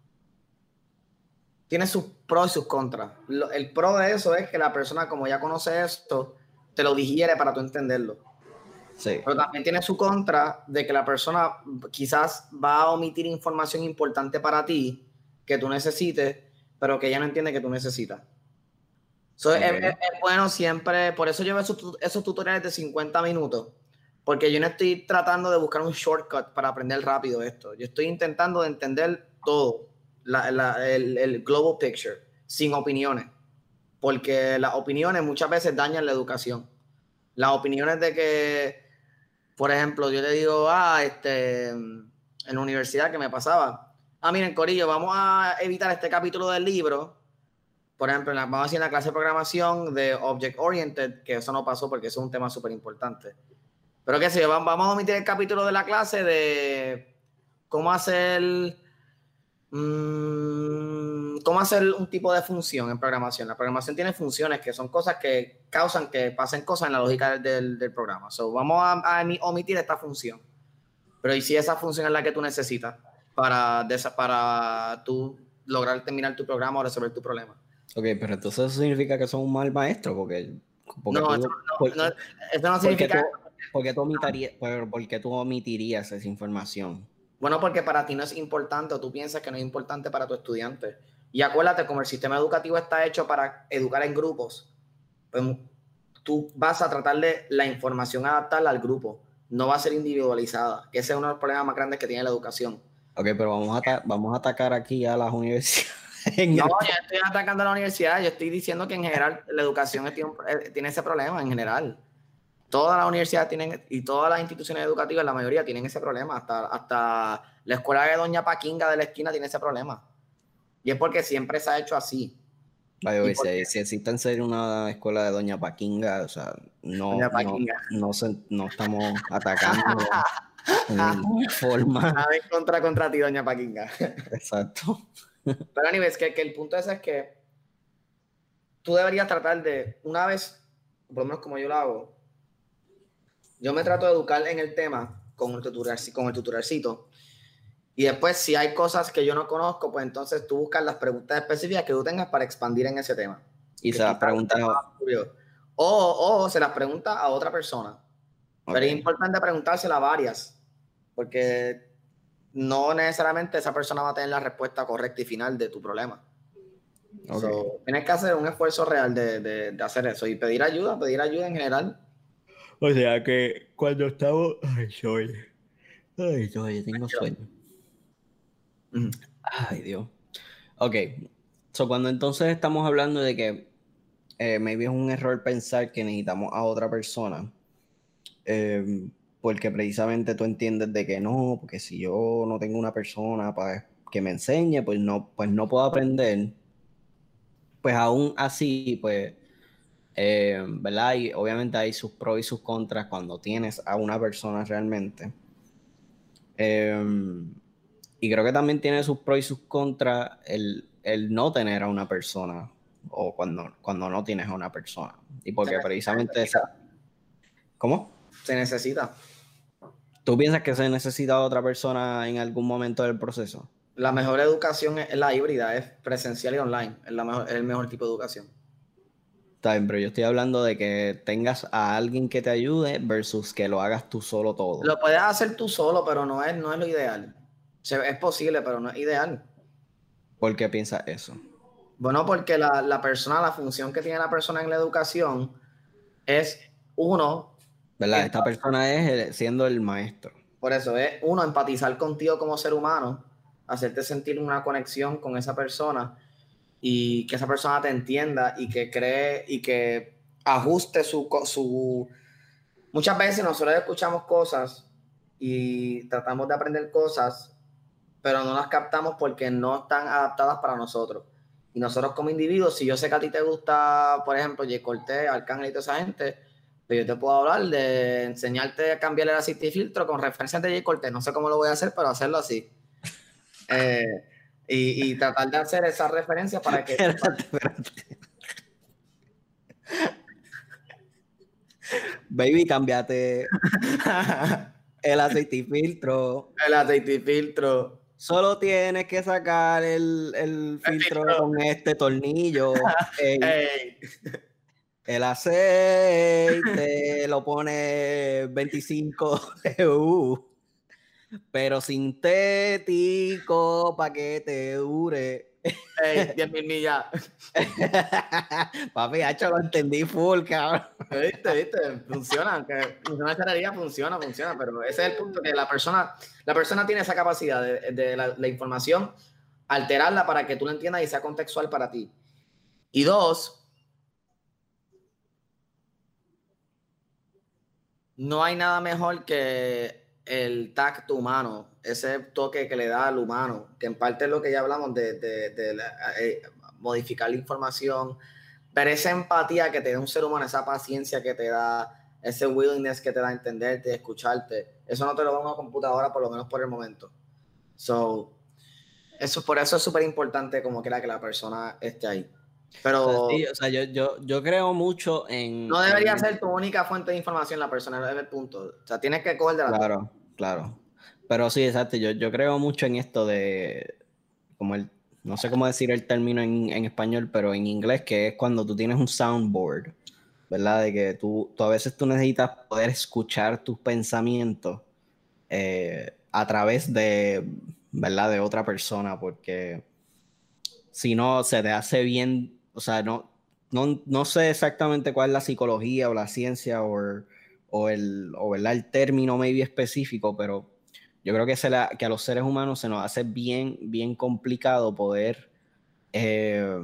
tiene sus pros y sus contras. Lo, el pro de eso es que la persona, como ya conoce esto, te lo digiere para tú entenderlo. Sí. Pero también tiene su contra de que la persona quizás va a omitir información importante para ti que tú necesites, pero que ella no entiende que tú necesitas. So, okay. es, es, es bueno siempre, por eso yo veo esos, esos tutoriales de cincuenta minutos, porque yo no estoy tratando de buscar un shortcut para aprender rápido esto. Yo estoy intentando de entender todo, la, la, el, el global picture, sin opiniones, porque las opiniones muchas veces dañan la educación. Las opiniones de que, por ejemplo, yo le digo, ah, este, en la universidad que me pasaba, ah, miren, corillo, vamos a evitar este capítulo del libro. Por ejemplo, en la, vamos a decir en la clase de programación de Object Oriented, que eso no pasó porque eso es un tema súper importante. Pero qué sé yo, vamos a omitir el capítulo de la clase de cómo hacer, mmm, cómo hacer un tipo de función en programación. La programación tiene funciones que son cosas que causan que pasen cosas en la lógica del, del programa. So, vamos a, a omitir esta función. Pero ¿y si esa función es la que tú necesitas para, para tú lograr terminar tu programa o resolver tu problema? Ok, pero entonces eso significa que son un mal maestro, porque... porque no, tú, eso no, porque, no, eso no significa... ¿Por qué tú, omitirías, por qué tú omitirías esa información? Bueno, porque para ti no es importante o tú piensas que no es importante para tu estudiante. Y acuérdate, como el sistema educativo está hecho para educar en grupos, pues tú vas a tratar de la información adaptarla al grupo, no va a ser individualizada, que ese es uno de los problemas más grandes que tiene la educación. Ok, pero vamos a, vamos a atacar aquí a las universidades. No, yo estoy atacando a la universidad, yo estoy diciendo que en general la educación tiene, tiene ese problema, en general. Todas las universidades tienen, y todas las instituciones educativas, la mayoría tienen ese problema, hasta, hasta la escuela de Doña Paquinga de la esquina tiene ese problema. Y es porque siempre se ha hecho así. Vaya, si, si existe en serio una escuela de Doña Paquinga, o sea, no, no, no, se, no estamos atacando de ninguna forma. Nada en contra contra ti, Doña Paquinga. Exacto. Pero anyways, que, que el punto ese es que tú deberías tratar de, una vez, por lo menos como yo lo hago, yo me trato de educar en el tema con el, tutorial, con el tutorialcito. Y después, si hay cosas que yo no conozco, pues entonces tú buscas las preguntas específicas que tú tengas para expandir en ese tema. Y se las preguntas a... O, o se las pregunta a otra persona. Okay. Pero es importante preguntársela a varias, porque no necesariamente esa persona va a tener la respuesta correcta y final de tu problema. Okay. So, tienes que hacer un esfuerzo real de, de, de hacer eso y pedir ayuda, pedir ayuda en general. O sea que cuando estamos... Ay, soy... Ay, yo tengo sueño. Mm. Ay, Dios. Ok. So, cuando entonces estamos hablando de que eh, maybe es un error pensar que necesitamos a otra persona, eh, porque precisamente tú entiendes de que no, porque si yo no tengo una persona para que me enseñe, pues no, pues no puedo aprender. Pues aún así, pues, eh, ¿verdad? Y obviamente hay sus pros y sus contras cuando tienes a una persona realmente. Eh, y creo que también tiene sus pros y sus contras el, el no tener a una persona o cuando, cuando no tienes a una persona. Y porque precisamente esa... ¿Cómo? Se necesita. ¿Tú piensas que se necesita otra persona en algún momento del proceso? La mejor educación es la híbrida, es presencial y online. Es, la mejor, es el mejor tipo de educación. Está bien, pero yo estoy hablando de que tengas a alguien que te ayude versus que lo hagas tú solo todo. Lo puedes hacer tú solo, pero no es, no es lo ideal. Se- es posible, pero no es ideal. ¿Por qué piensas eso? Bueno, porque la, la persona, la función que tiene la persona en la educación es uno, ¿Verdad? Esta persona es el- siendo el maestro. por eso es uno, empatizar contigo como ser humano, hacerte sentir una conexión con esa persona y que esa persona te entienda y que cree y que ajuste su, co- su... Muchas veces nosotros escuchamos cosas y tratamos de aprender cosas, pero no las captamos porque no están adaptadas para nosotros. Y nosotros como individuos, si yo sé que a ti te gusta, por ejemplo, Jay Cortez, Arcángel y toda esa gente, pues yo te puedo hablar de enseñarte a cambiar el aceite y filtro con referencias de Jay Cortez. No sé cómo lo voy a hacer, pero hacerlo así. Eh, y, y tratar de hacer esa referencia para que... Espérate, espérate. Baby, cámbiate el aceite y filtro. El aceite y filtro. Solo tienes que sacar el, el El filtro filtro. con este tornillo. Ey, Ey. el aceite lo pone veinticinco E U, pero sintético para que te dure. Ey, diez mil millas. Papi, hacho, lo entendí full, cabrón. ¿Viste? ¿Viste? Funciona, aunque una charrería funciona, funciona, pero ese es el punto, que la persona, la persona tiene esa capacidad de, de la, la información, alterarla para que tú la entiendas y sea contextual para ti. Y dos, no hay nada mejor que el tacto humano, ese toque que le da al humano, que en parte es lo que ya hablamos de, de, de la, eh, modificar la información, pero esa empatía que te da un ser humano, esa paciencia que te da, ese willingness que te da a entenderte, escucharte, eso no te lo da una computadora, por lo menos por el momento. So, eso, por eso es súper importante como quiera que la persona esté ahí. Pero O sea, sí, o sea, yo, yo, yo creo mucho en, no debería en... ser tu única fuente de información la persona, es el punto. O sea, tienes que coger de la dos. Claro, claro. Pero sí, exacto, yo, yo creo mucho en esto de, como el, no sé cómo decir el término en, en español, pero en inglés, que es cuando tú tienes un soundboard, ¿verdad? De que tú, tú a veces tú necesitas poder escuchar tus pensamientos eh, a través de, ¿verdad? De otra persona, porque si no, se te hace bien, o sea, no, no, no sé exactamente cuál es la psicología o la ciencia o, o, el, o ¿verdad? El término maybe específico, pero yo creo que, se la, que a los seres humanos se nos hace bien, bien complicado poder eh,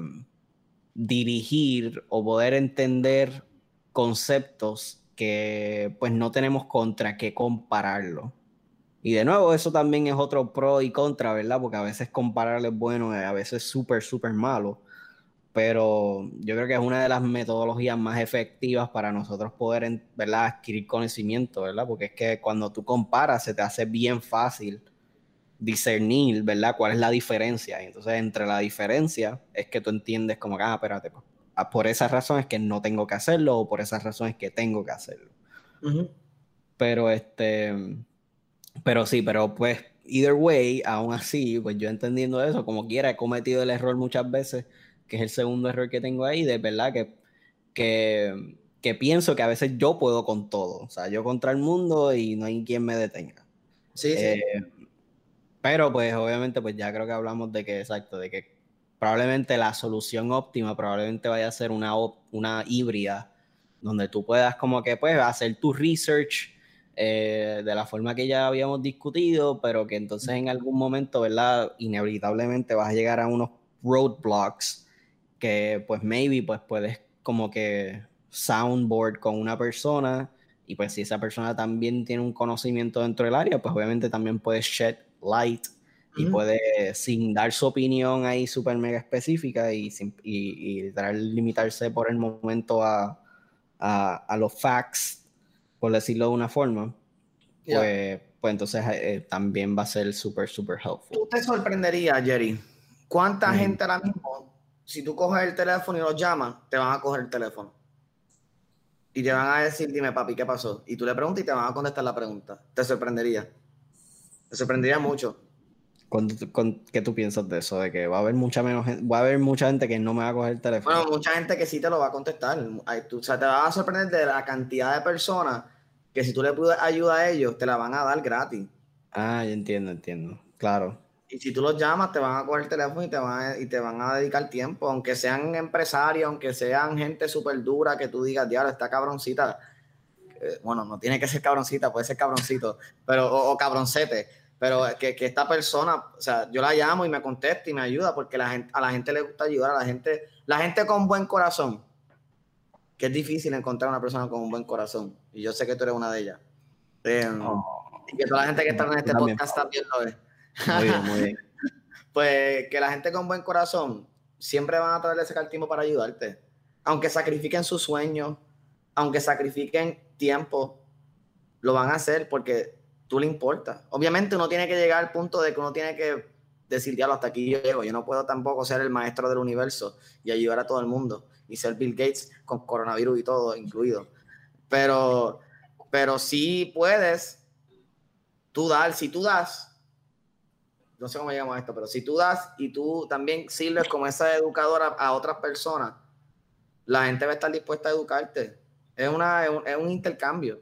dirigir o poder entender conceptos que pues no tenemos contra qué compararlo. Y de nuevo, eso también es otro pro y contra, ¿verdad? Porque a veces comparar es bueno, a veces súper, súper malo. Pero yo creo que es una de las metodologías más efectivas para nosotros poder, ¿verdad?, adquirir conocimiento, ¿verdad? Porque es que cuando tú comparas se te hace bien fácil discernir, ¿verdad?, cuál es la diferencia. Y entonces, entre la diferencia es que tú entiendes como que, ah, espérate, pues, por esas razones que no tengo que hacerlo o por esas razones que tengo que hacerlo. Uh-huh. Pero este, pero sí, pero pues, either way, aún así, pues yo entendiendo eso, como quiera, he cometido el error muchas veces, que es el segundo error que tengo ahí, de verdad que, que, que pienso que a veces yo puedo con todo, o sea, yo contra el mundo y no hay quien me detenga. Sí, sí. Eh, pero pues obviamente pues ya creo que hablamos de que, exacto, de que probablemente la solución óptima probablemente vaya a ser una, una híbrida, donde tú puedas como que pues hacer tu research eh, de la forma que ya habíamos discutido, pero que entonces en algún momento, ¿verdad? Inevitablemente vas a llegar a unos roadblocks que pues maybe pues puedes como que soundboard con una persona y pues si esa persona también tiene un conocimiento dentro del área, pues obviamente también puede shed light y mm. puede, sin dar su opinión ahí súper mega específica y, sin, y, y literal limitarse por el momento a, a, a los facts, por decirlo de una forma, yeah. pues, pues entonces eh, también va a ser súper, súper helpful. ¿Tú te sorprenderías, Jerry? ¿Cuánta mm. gente ahora mismo, si tú coges el teléfono y los llamas, te van a coger el teléfono? Y te van a decir, dime papi, ¿qué pasó? Y tú le preguntas y te van a contestar la pregunta. Te sorprendería. Te sorprendería mucho. ¿Con, con, ¿Qué tú piensas de eso? De que va a haber mucha menos gente, va a haber mucha gente que no me va a coger el teléfono. Bueno, mucha gente que sí te lo va a contestar. Tú, o sea, te vas a sorprender de la cantidad de personas que si tú le pides ayuda a ellos, te la van a dar gratis. Ah, yo entiendo, entiendo. Claro. Y si tú los llamas, te van a coger el teléfono y te van a, y te van a dedicar tiempo. Aunque sean empresarios, aunque sean gente súper dura, que tú digas, diablo, esta cabroncita. Eh, bueno, no tiene que ser cabroncita, puede ser cabroncito, pero, o, o cabroncete. Pero que, que esta persona, o sea, yo la llamo y me contesta y me ayuda porque la gente, a la gente le gusta ayudar, a la gente, la gente con buen corazón, que es difícil encontrar una persona con un buen corazón. Y yo sé que tú eres una de ellas. Eh, oh, y que toda la gente que está en este también, podcast también lo es. Muy bien, muy bien. Pues que la gente con buen corazón siempre van a tratar de sacar tiempo para ayudarte. Aunque sacrifiquen sus sueños, aunque sacrifiquen tiempo, lo van a hacer porque tú le importas. Obviamente uno tiene que llegar al punto de que uno tiene que decir, diablo, hasta aquí yo llego. Yo no puedo tampoco ser el maestro del universo y ayudar a todo el mundo y ser Bill Gates con coronavirus y todo incluido. Pero, pero sí puedes tú dar, si tú das, no sé cómo llegamos a esto, pero si tú das y tú también sirves como esa educadora a otras personas, la gente va a estar dispuesta a educarte. Es, una, es, un, es un intercambio.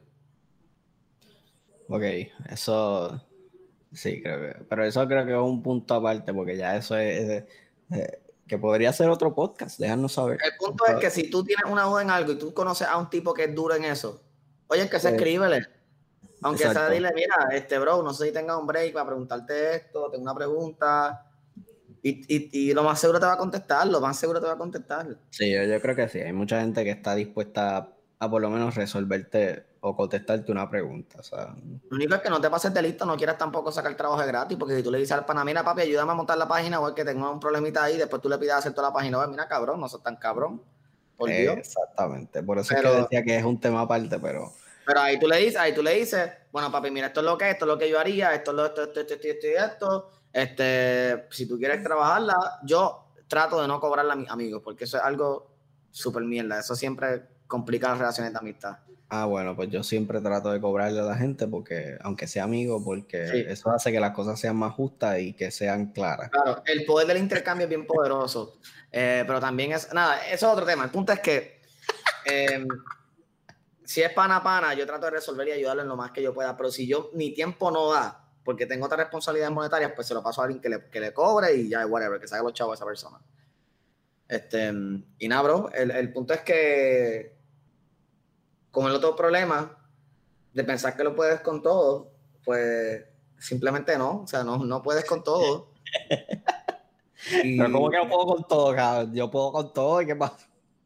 Ok, eso sí, creo que, pero eso creo que es un punto aparte, porque ya eso es, es, es que podría ser otro podcast, déjanos saber. El punto es que si tú tienes una duda en algo y tú conoces a un tipo que es duro en eso, oye, que se escríbele. Aunque Exacto. sea, dile, mira, este bro, no sé si tenga un break para preguntarte esto, tengo una pregunta, y, y, y lo más seguro te va a contestar, lo más seguro te va a contestar. Sí, yo, yo creo que sí, hay mucha gente que está dispuesta a, a por lo menos resolverte o contestarte una pregunta, o sea. Lo único es que no te pases de listo, no quieras tampoco sacar trabajo de gratis, porque si tú le dices al pana, mira papi, ayúdame a montar la página, o es que tengo un problemita ahí, después tú le pides hacer toda la página, o mira cabrón, no sos tan cabrón, por eh, Dios. Exactamente, por eso pero, es que decía que es un tema aparte, pero... Pero ahí tú le dices, ahí tú le dices, bueno papi, mira, esto es lo que es, esto es lo que yo haría, esto es lo, esto, esto, esto, esto, esto, esto, este, si tú quieres trabajarla, yo trato de no cobrarla a mis amigos, porque eso es algo súper mierda, eso siempre complica las relaciones de amistad. Ah, bueno, pues yo siempre trato de cobrarle a la gente, porque aunque sea amigo, porque sí. Eso hace que las cosas sean más justas y que sean claras. Claro, el poder del intercambio es bien poderoso, eh, pero también es, nada, eso es otro tema, el punto es que eh, si es pana a pana, yo trato de resolver y ayudarlo en lo más que yo pueda, pero si yo, mi tiempo no da, porque tengo otras responsabilidades monetarias, pues se lo paso a alguien que le, que le cobre y ya, whatever, que saque los chavos a esa persona. Este, y nada, bro, el, el punto es que con el otro problema de pensar que lo puedes con todo, pues simplemente no, o sea, no, no puedes con todo. Y... Pero ¿cómo que no puedo con todo, cabrón? Yo puedo con todo, ¿y qué pasa?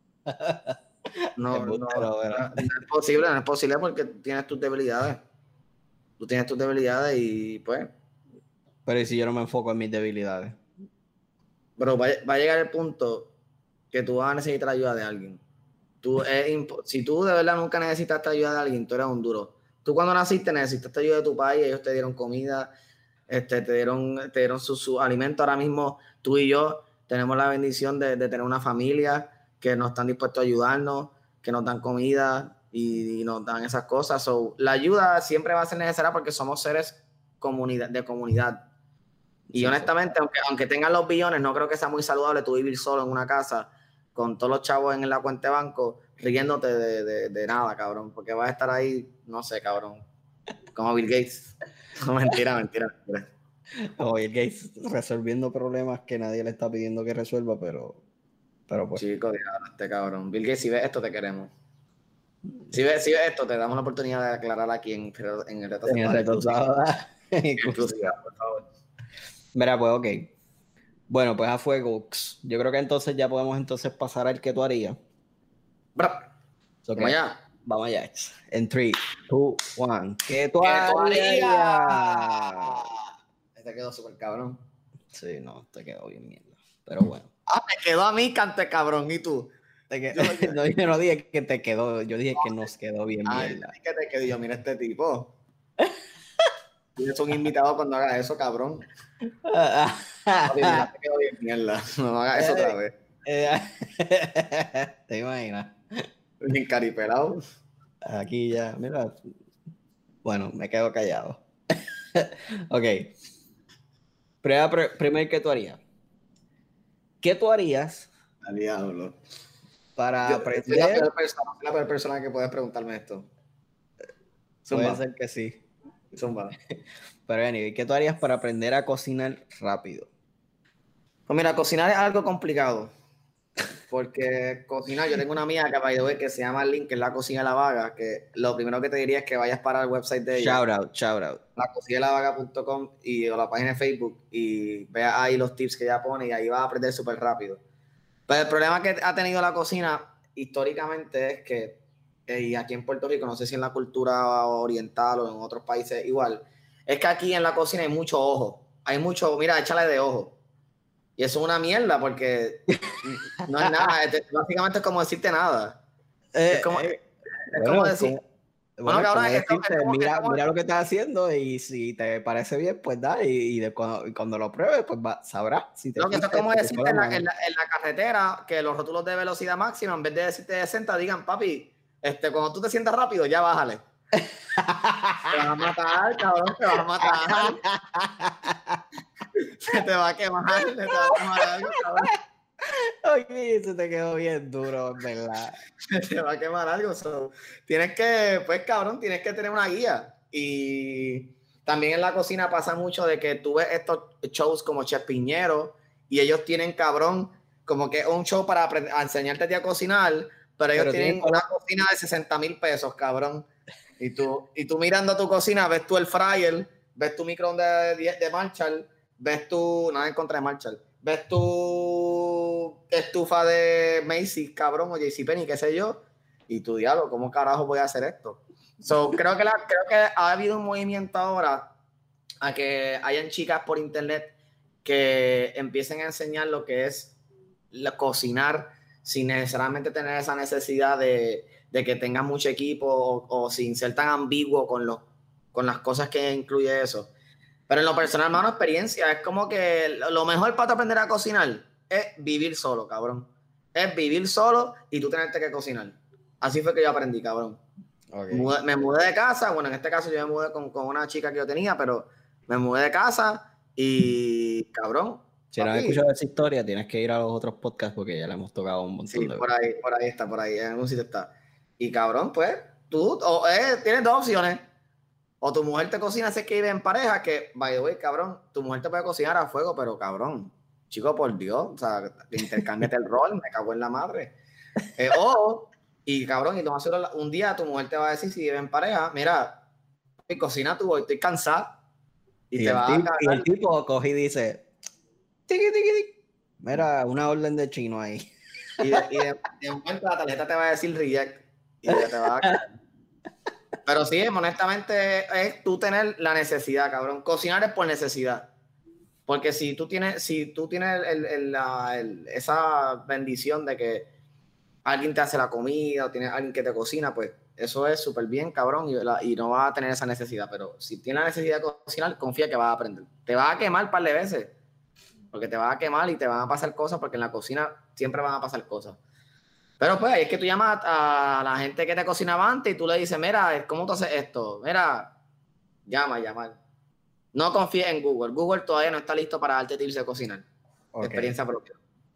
No, no, no, no es posible, no es posible porque tienes tus debilidades. Tú tienes tus debilidades y pues... Pero ¿y si yo no me enfoco en mis debilidades? Pero va, va a llegar el punto que tú vas a necesitar ayuda de alguien. Tú es si tú de verdad nunca necesitaste ayuda de alguien, tú eres un duro. Tú cuando naciste necesitaste ayuda de tu país, ellos te dieron comida, este, te dieron, te dieron su, su alimento. Ahora mismo tú y yo tenemos la bendición de, de tener una familia que nos están dispuestos a ayudarnos, que nos dan comida y, y nos dan esas cosas. So, la ayuda siempre va a ser necesaria porque somos seres comunidad, de comunidad. Y sí, honestamente, sí. Aunque, aunque tengan los billones, no creo que sea muy saludable tú vivir solo en una casa con todos los chavos en la cuenta de banco riéndote de, de, de nada, cabrón. Porque vas a estar ahí, no sé, cabrón, como Bill Gates. No, mentira, mentira, mentira. O Bill Gates resolviendo problemas que nadie le está pidiendo que resuelva, pero... Pero pues. Chico, diablo, este cabrón. Bill Gates, si ves esto, te queremos. Si ves, si ves esto, te damos la oportunidad de aclarar aquí en, en el reto. En el reto, inclusive, por favor. Mira, pues, ok. Bueno, pues a fuego. Yo creo que entonces ya podemos entonces pasar al que tú harías. Bra. Okay. Allá. Vamos allá. En tres, dos, uno. ¿Qué tú ¿Qué harías? tú harías? Este quedó súper cabrón. Sí, no, te quedó bien mierda. Pero bueno. Ah, me quedó a mí, cante cabrón. ¿Y tú? Te qued... Yo, yo... no, yo no dije que te quedó, yo dije que nos quedó bien Ay, mierda. que te quedó yo, mira este tipo. Tienes un invitado cuando haga eso, cabrón. Papi, mira, te quedó bien mierda. No hagas eso otra vez. ¿Te imaginas? Bien caripelado. Aquí ya, mira. Bueno, me quedo callado. Ok. Prueba pr primero, ¿qué tú harías? ¿Qué tú harías Al diablo. para Yo aprender? soy la peor persona, soy la peor persona que puedes preguntarme esto. Puede Zumba. ser que sí. Zumba. Pero anyway, ¿qué tú harías para aprender a cocinar rápido? Pues mira, cocinar es algo complicado. Porque cocinar, yo tengo una amiga que, by the way, que se llama Link, que es La Cocina de la Vaga, que lo primero que te diría es que vayas para el website de ella. Shout out, shout out. la cocina de la vaga punto com y o la página de Facebook y veas ahí los tips que ella pone y ahí vas a aprender súper rápido. Pero el problema que ha tenido la cocina históricamente es que, eh, y aquí en Puerto Rico, no sé si en la cultura oriental o en otros países igual, es que aquí en la cocina hay mucho ojo. Hay mucho, mira, échale de ojo. Y eso es una mierda porque no es nada. Es, básicamente es como decirte nada. Eh, es como, eh, es bueno, como es decir... como, Bueno, bueno, es cabrón, como es, esto, decirte, es como, mira, es como, mira lo que estás haciendo y si te parece bien, pues da, y, y de cuando, y cuando lo pruebes, pues va, sabrás. Si te no, que eso es fuiste, como te fue decirte la en la, mano. en, la, en la carretera que los rótulos de velocidad máxima, en vez de decirte sesenta, digan, papi, este, cuando tú te sientas rápido, ya bájale. Te vas a matar, cabrón, te vas a matar. Se te va a quemar, se te va a quemar algo, cabrón. Oye, eso te quedó bien duro, en verdad. Se te va a quemar algo. So, tienes que, pues, cabrón, tienes que tener una guía. Y también en la cocina pasa mucho de que tú ves estos shows como Chef Piñero y ellos tienen, cabrón, como que un show para aprender, a enseñarte a cocinar, pero ellos Pero tienen tienen una cocina de sesenta mil pesos, cabrón. Y tú, y tú mirando tu cocina, ves tú el fryer, ves tu microondas de, de Marshall, ves tu, nada en contra de Marshall, ves tu estufa de Macy's, cabrón, o JCPenney, qué sé yo, y tu diablo, ¿cómo carajo voy a hacer esto? So, creo, que la, creo que ha habido un movimiento ahora a que hayan chicas por internet que empiecen a enseñar lo que es la, cocinar sin necesariamente tener esa necesidad de, de que tengan mucho equipo o, o sin ser tan ambiguo con, lo, con las cosas que incluye eso. Pero en lo personal, hermano, experiencia, es como que lo mejor para aprender a cocinar es vivir solo, cabrón. Es vivir solo y tú tenerte que cocinar. Así fue que yo aprendí, cabrón. Okay. Mudé, me mudé de casa, bueno, en este caso yo me mudé con, con una chica que yo tenía, pero me mudé de casa y, cabrón. Si no has escuchado esa historia, tienes que ir a los otros podcasts porque ya le hemos tocado un montón sí, de veces. por ahí, por ahí está, por ahí, en algún sitio está. Y cabrón, pues, tú o, eh, tienes dos opciones. O tu mujer te cocina, sé que vive en pareja, que, by the way, cabrón, tu mujer te puede cocinar a fuego, pero cabrón, chico, por Dios, o sea, intercámbiate el rol, me cago en la madre. Eh, o, y cabrón, y un día tu mujer te va a decir, si vive en pareja, mira, cocina tú, hoy estoy cansada. Y, Y, te el, va tipo, a y el tipo coge y dice, tiqui, tiqui, tiqui. Mira, una orden de chino ahí. Y de, y de, de momento la tarjeta te va a decir reject y te, te va a caer. Pero sí, honestamente, es tú tener la necesidad, cabrón. Cocinar es por necesidad. Porque si tú tienes, si tú tienes el, el, la, el, esa bendición de que alguien te hace la comida o tienes alguien que te cocina, pues eso es súper bien, cabrón, y, la, y no vas a tener esa necesidad. Pero si tienes la necesidad de cocinar, confía que vas a aprender. Te vas a quemar un par de veces, porque te vas a quemar y te van a pasar cosas, porque en la cocina siempre van a pasar cosas. Pero pues ahí es que tú llamas a la gente que te cocinaba antes y tú le dices, mira, ¿cómo tú haces esto? Mira, llama, llama. No confíes en Google. Google todavía no está listo para darte tips de cocinar. Okay. Experiencia propia.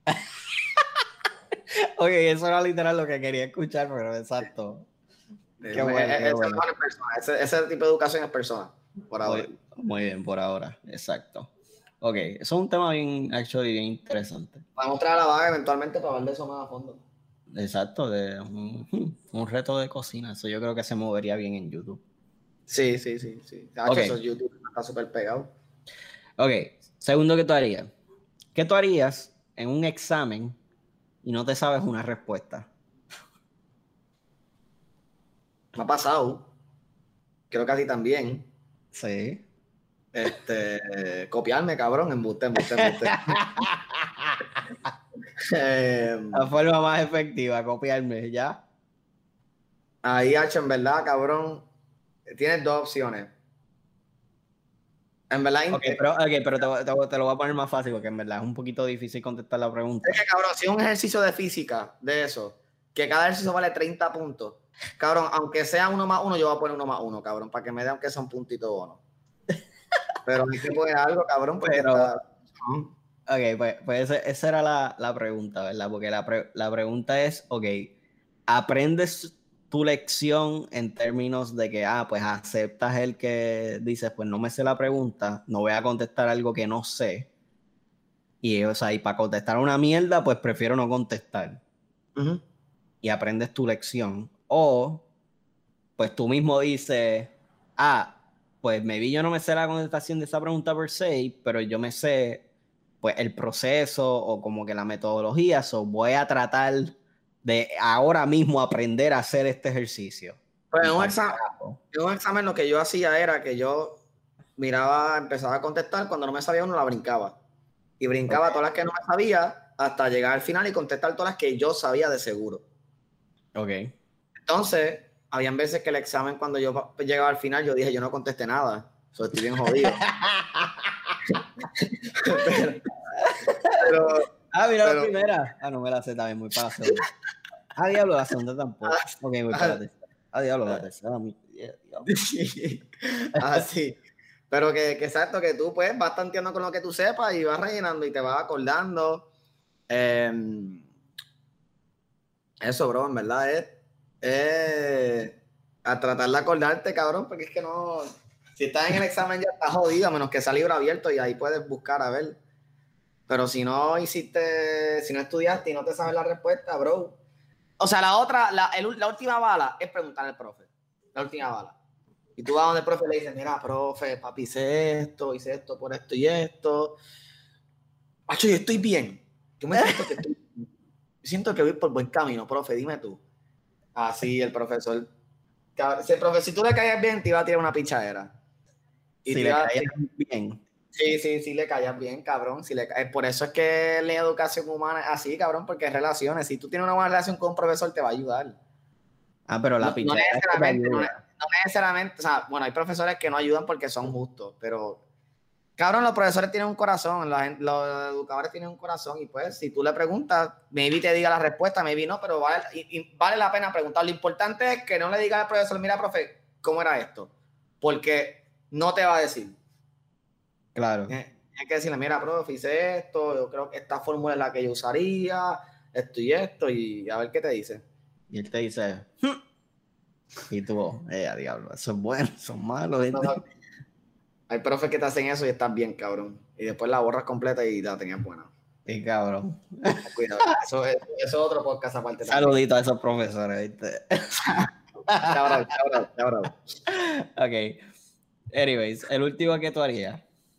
Ok, eso era literal lo que quería escuchar, pero exacto. Qué es, bueno, es, qué es, bueno. Es persona. Ese, ese tipo de educación es persona, por ahora. Muy, muy bien, por ahora, exacto. Ok, eso es un tema bien, actually, bien interesante. Vamos a traer a la vaga eventualmente para hablar de eso más a fondo. Exacto, de un, un reto de cocina. Eso yo creo que se movería bien en YouTube. Sí, sí, sí, sí. De hecho, okay. Eso YouTube está súper pegado. Ok, segundo, ¿qué tú harías? ¿Qué tú harías en un examen y no te sabes una respuesta? Me ha pasado. Creo que a ti también. Sí. Este, copiarme, cabrón, embuste, embuste, embuste. eh, La forma más efectiva, copiarme, ¿ya? ahí, H, en verdad, cabrón, tienes dos opciones. En verdad, Ok, pero, okay, pero te, te, te lo voy a poner más fácil porque en verdad es un poquito difícil contestar la pregunta. Es que, cabrón, si es un ejercicio de física de eso, que cada ejercicio vale treinta puntos, cabrón, aunque sea uno más uno, yo voy a poner uno más uno, cabrón, para que me dé aunque sea un puntito bono. Pero hay que poner algo, cabrón, porque pero, está... ok, pues, pues esa, esa era la, la pregunta, ¿verdad? Porque la, pre, la pregunta es, ok, ¿aprendes tu lección en términos de que, ah, pues aceptas el que dices, pues no me sé la pregunta, no voy a contestar algo que no sé? Y, o sea, y para contestar una mierda, pues prefiero no contestar. Uh-huh. Y aprendes tu lección. O, pues tú mismo dices, ah, pues maybe yo no me sé la contestación de esa pregunta per se, pero yo me sé, pues, el proceso o como que la metodología, so voy a tratar de ahora mismo aprender a hacer este ejercicio. Pues Y en un, pa'l examen, carajo. en un examen lo que yo hacía era que yo miraba, empezaba a contestar, cuando no me sabía uno la brincaba. Y brincaba Ok. todas las que no me sabía hasta llegar al final y contestar todas las que yo sabía de seguro. Ok. Entonces, habían veces que el examen, cuando yo llegaba al final, yo dije, yo no contesté nada. So, estoy bien jodido. pero, pero, Ah, mira la pero primera. Ah, no me la sé también, muy para la segunda. Ah, diablo, la segunda tampoco. Ok, muy para la tercera. Ah, diablo, la tercera. Mi... así. Pero que, que exacto, que tú pues vas tanteando con lo que tú sepas y vas rellenando y te vas acordando. Eh, eso, bro, en verdad es, es a tratar de acordarte, cabrón, porque es que no. Si estás en el examen ya estás jodido, a menos que sea libro abierto y ahí puedes buscar a ver. Pero si no hiciste, si no estudiaste y no te sabes la respuesta, bro. O sea, la otra, la, el, la última bala es preguntarle al profe. La última bala. Y tú vas donde el profe y le dices, mira, profe, papi, hice esto, hice esto por esto y esto. Macho, yo estoy bien. Yo me siento que estoy bien. Yo siento que voy por buen camino, profe, dime tú. Así el profesor. Si, el profe, si tú le caías bien, te iba a tirar una pichadera. Y Si te le iba, caía te, bien. sí, sí, sí, le caías bien, cabrón. Si le, por eso es que la educación humana es así, cabrón, porque es relaciones. Si tú tienes una buena relación con un profesor, te va a ayudar. Ah, pero la No, no pichadera es que te necesariamente, no, ayuda. no necesariamente, o sea, bueno, hay profesores que no ayudan porque son justos, pero cabrón, los profesores tienen un corazón, los, los educadores tienen un corazón y pues si tú le preguntas, maybe te diga la respuesta, maybe no, pero vale, y, y vale la pena preguntar. Lo importante es que no le digas al profesor, mira, profe, ¿cómo era esto? Porque no te va a decir. Claro. Hay que decirle, mira, profe, hice esto, yo creo que esta fórmula es la que yo usaría, esto y esto, y a ver qué te dice. Y él te dice, hm. Y tú, eh, a diablo, eso es bueno, son malos. No, no. Hay profes que te hacen eso y estás bien, cabrón. Y después la borras completa y la tenías buena. Y cabrón. Cuidado. Eso es, eso es otro podcast aparte también. Saludito a esos profesores, ¿viste? Cabrón, cabrón, cabrón. Ok. Anyways, el último que tú harías.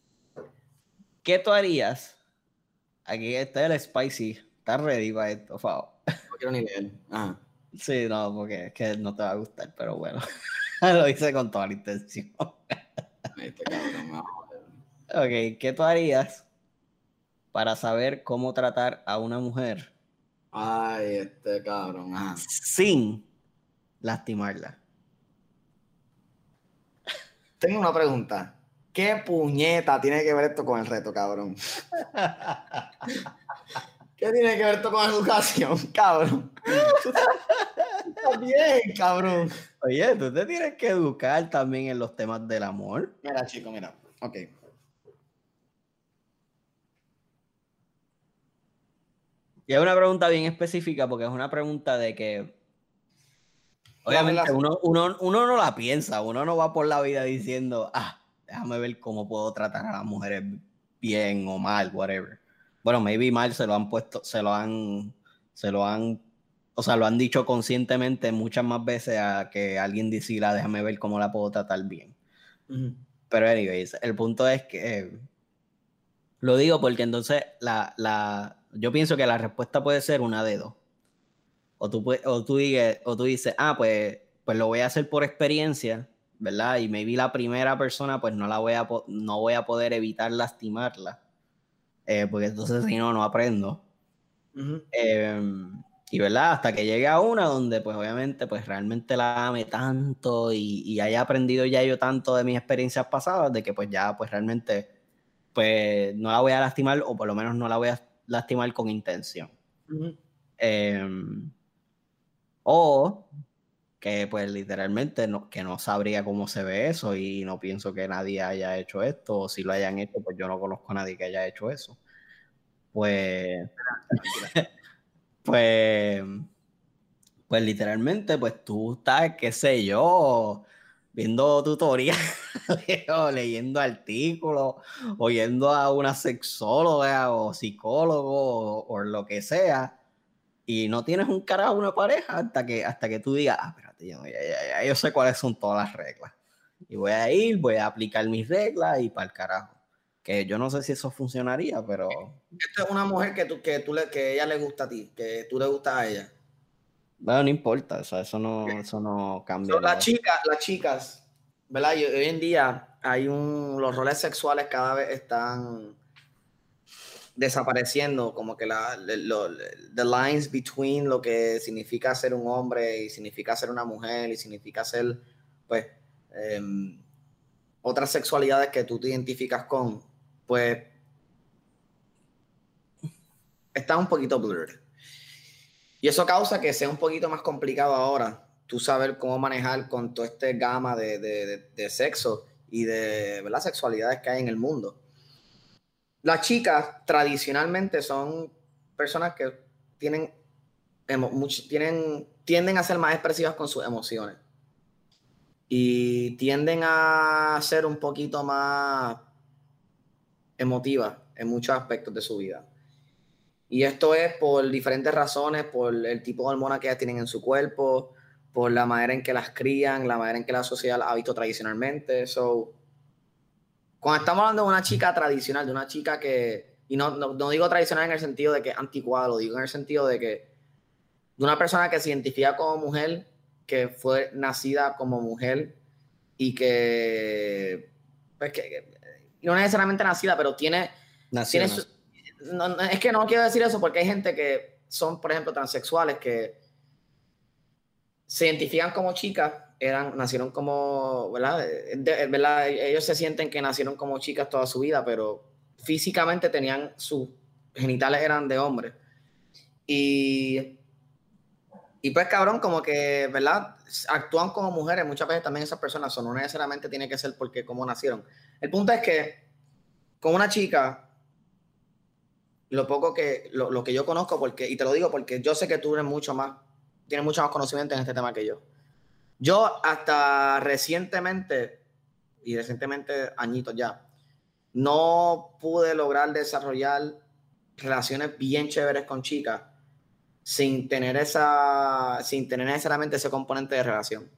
¿Qué tú harías? Aquí está el spicy. ¿Estás ready para esto, por favor? No quiero ni leer. Ajá. Sí, no, porque es que no te va a gustar, pero bueno. Lo hice con toda la intención. Este cabrón, no. Ok, ¿qué tú harías para saber cómo tratar a una mujer Ay, este cabrón, ajá. sin lastimarla? Tengo una pregunta. ¿Qué puñeta tiene que ver esto con el reto, cabrón? ¿Qué tiene que ver esto con educación, cabrón? Está bien, cabrón. Oye, tú te tienes que educar también en los temas del amor. Mira, chico, mira. Ok. Y es una pregunta bien específica porque es una pregunta de que, La obviamente, relación. uno, uno, uno no la piensa, uno no va por la vida diciendo, ah, déjame ver cómo puedo tratar a las mujeres bien o mal, whatever. Bueno, maybe mal se lo han puesto, se lo han, se lo han, o sea, lo han dicho conscientemente muchas más veces a que alguien decida, déjame ver cómo la puedo tratar bien. Uh-huh. Pero anyways, el punto es que eh, lo digo porque entonces la, la, yo pienso que la respuesta puede ser una de dos. O tú, puedes, o, tú digas, o tú dices, ah, pues pues lo voy a hacer por experiencia, ¿verdad? Y maybe la primera persona, pues no la voy a, no voy a poder evitar lastimarla, eh, porque entonces si no, no aprendo. Uh-huh. Eh, y verdad, hasta que llegue a una donde pues obviamente pues realmente la ame tanto y, y haya aprendido ya yo tanto de mis experiencias pasadas, de que pues ya pues realmente pues no la voy a lastimar, o por lo menos no la voy a lastimar con intención. Uh-huh. Eh, o que pues literalmente no, que no sabría cómo se ve eso, y no pienso que nadie haya hecho esto, o si lo hayan hecho pues yo no conozco a nadie que haya hecho eso. Pues pues pues literalmente pues tú estás, qué sé yo, viendo tutoriales o leyendo artículos o yendo a una sexóloga o psicólogo o, o lo que sea, y no tienes un carajo, una pareja, hasta que, hasta que tú digas, ah, espérate, ya, ya, ya, ya, yo sé cuáles son todas las reglas. Y voy a ir, voy a aplicar mis reglas y para el carajo. Que yo no sé si eso funcionaría, pero... Esta es una mujer que, tú, que, tú le, que ella le gusta a ti, que tú le gustas a ella. Bueno, no importa, o sea, eso no, eso no cambia. So, las chicas, las chicas, ¿verdad? Y hoy en día hay un... Los roles sexuales cada vez están desapareciendo, como que la, lo, the lines between lo que significa ser un hombre y significa ser una mujer y significa ser, pues, um, otras sexualidades que tú te identificas con, pues, está un poquito blurred. Y eso causa que sea un poquito más complicado ahora tú saber cómo manejar con todo este gama de, de, de, de sexo y de, ¿verdad?, sexualidades que hay en el mundo. Las chicas tradicionalmente son personas que tienen, mucho, tienen, tienden a ser más expresivas con sus emociones y tienden a ser un poquito más emotivas en muchos aspectos de su vida. Y esto es por diferentes razones, por el tipo de hormonas que ellas tienen en su cuerpo, por la manera en que las crían, la manera en que la sociedad las ha visto tradicionalmente. So, cuando estamos hablando de una chica tradicional, de una chica que, y no, no, no digo tradicional en el sentido de que es anticuada, lo digo en el sentido de que de una persona que se identifica como mujer, que fue nacida como mujer y que, pues que, que no necesariamente nacida, pero tiene, tiene su, no, no, es que no quiero decir eso porque hay gente que son, por ejemplo, transexuales que se identifican como chicas, eran, nacieron como, ¿verdad? De, ¿verdad? Ellos se sienten que nacieron como chicas toda su vida, pero físicamente tenían sus genitales eran de hombre. Y, y pues cabrón, como que, ¿verdad? Actúan como mujeres, muchas veces también esas personas son, no necesariamente tiene que ser porque como nacieron. El punto es que con una chica, lo poco que, lo, lo que yo conozco, porque, y te lo digo porque yo sé que tú eres mucho más, tienes mucho más conocimiento en este tema que yo. Yo hasta recientemente, y recientemente añitos ya, no pude lograr desarrollar relaciones bien chéveres con chicas sin tener esa, sin tener necesariamente ese componente de relación.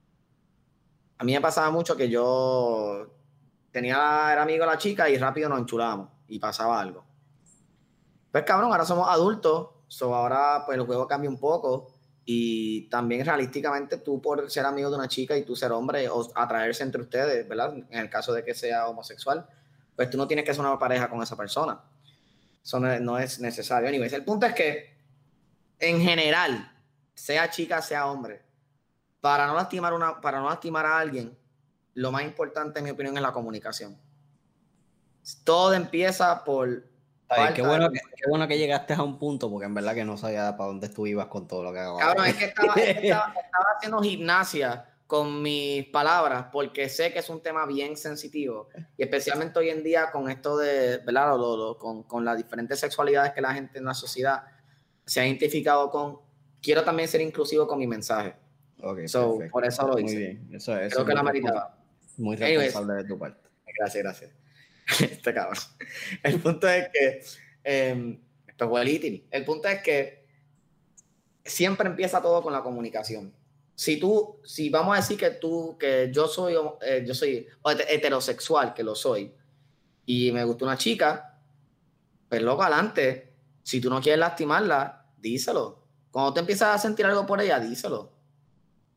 A mí me pasaba mucho que yo tenía, era amigo de la chica y rápido nos enchulábamos y pasaba algo. Pues cabrón, ahora somos adultos, so ahora pues el juego cambia un poco y también realísticamente tú por ser amigo de una chica y tú ser hombre o atraerse entre ustedes, ¿verdad? En el caso de que sea homosexual, pues tú no tienes que ser una pareja con esa persona. Eso no es, no es necesario. Anyways, el punto es que en general, sea chica, sea hombre, para no lastimar, una, para no lastimar a alguien, lo más importante en mi opinión es la comunicación. Todo empieza por... Ay, qué, bueno que, qué bueno que llegaste a un punto, porque en verdad que no sabía para dónde tú ibas con todo lo que acabas. Cabrón, es que estaba, es que estaba, estaba haciendo gimnasia con mis palabras, porque sé que es un tema bien sensitivo, y especialmente hoy en día con esto de, ¿verdad? Lo, lo, con, con las diferentes sexualidades que la gente en la sociedad se ha identificado con, quiero también ser inclusivo con mi mensaje. Okay, so, por eso lo hice. Muy bien, eso, eso creo que la meritaba. Muy responsable Anyways, de tu parte. Gracias, gracias. Este cabrón. El punto es que eh, esto fue el eating. El punto es que siempre empieza todo con la comunicación. Si tú, si vamos a decir que tú, que yo soy, eh, yo soy heterosexual, que lo soy, y me gusta una chica, pues loco, adelante. Si tú no quieres lastimarla, díselo. Cuando te empiezas a sentir algo por ella, díselo.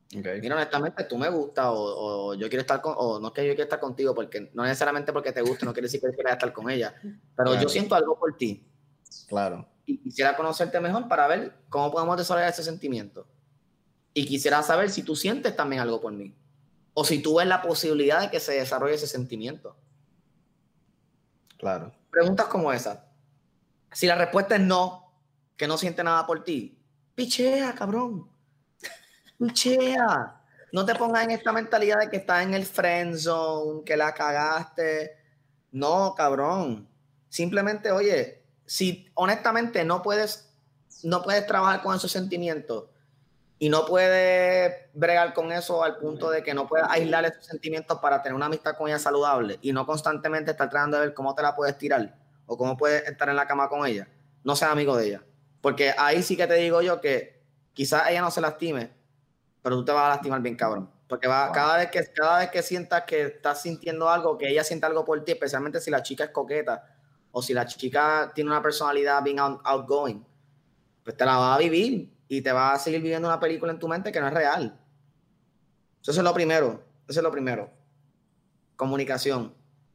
Okay. Mira, honestamente, tú me gustas o, o yo quiero estar con, o no es que yo quiera estar contigo, porque no necesariamente porque te guste, no quiere decir que quieras estar con ella, pero claro. Yo siento algo por ti. Claro. Y quisiera conocerte mejor para ver cómo podemos desarrollar ese sentimiento. Y quisiera saber si tú sientes también algo por mí. O si tú ves la posibilidad de que se desarrolle ese sentimiento. Claro. Preguntas como esa. Si la respuesta es no, que no siente nada por ti, pichea, cabrón. Pichea. No te pongas en esta mentalidad de que estás en el friend zone, que la cagaste. No, cabrón. Simplemente, oye, si honestamente no puedes, no puedes trabajar con esos sentimientos y no puedes bregar con eso al punto de que no puedes aislar esos sentimientos para tener una amistad con ella saludable y no constantemente estar tratando de ver cómo te la puedes tirar o cómo puedes estar en la cama con ella, no seas amigo de ella. Porque ahí sí que te digo yo que quizás ella no se lastime, pero tú te vas a lastimar bien, cabrón. Porque va, wow. cada, vez que, cada vez que sientas que estás sintiendo algo, que ella siente algo por ti, especialmente si la chica es coqueta o si la chica tiene una personalidad bien out, outgoing, pues te la va a vivir y te va a seguir viviendo una película en tu mente que no es real. Eso es lo primero. Eso es lo primero. Comunicación.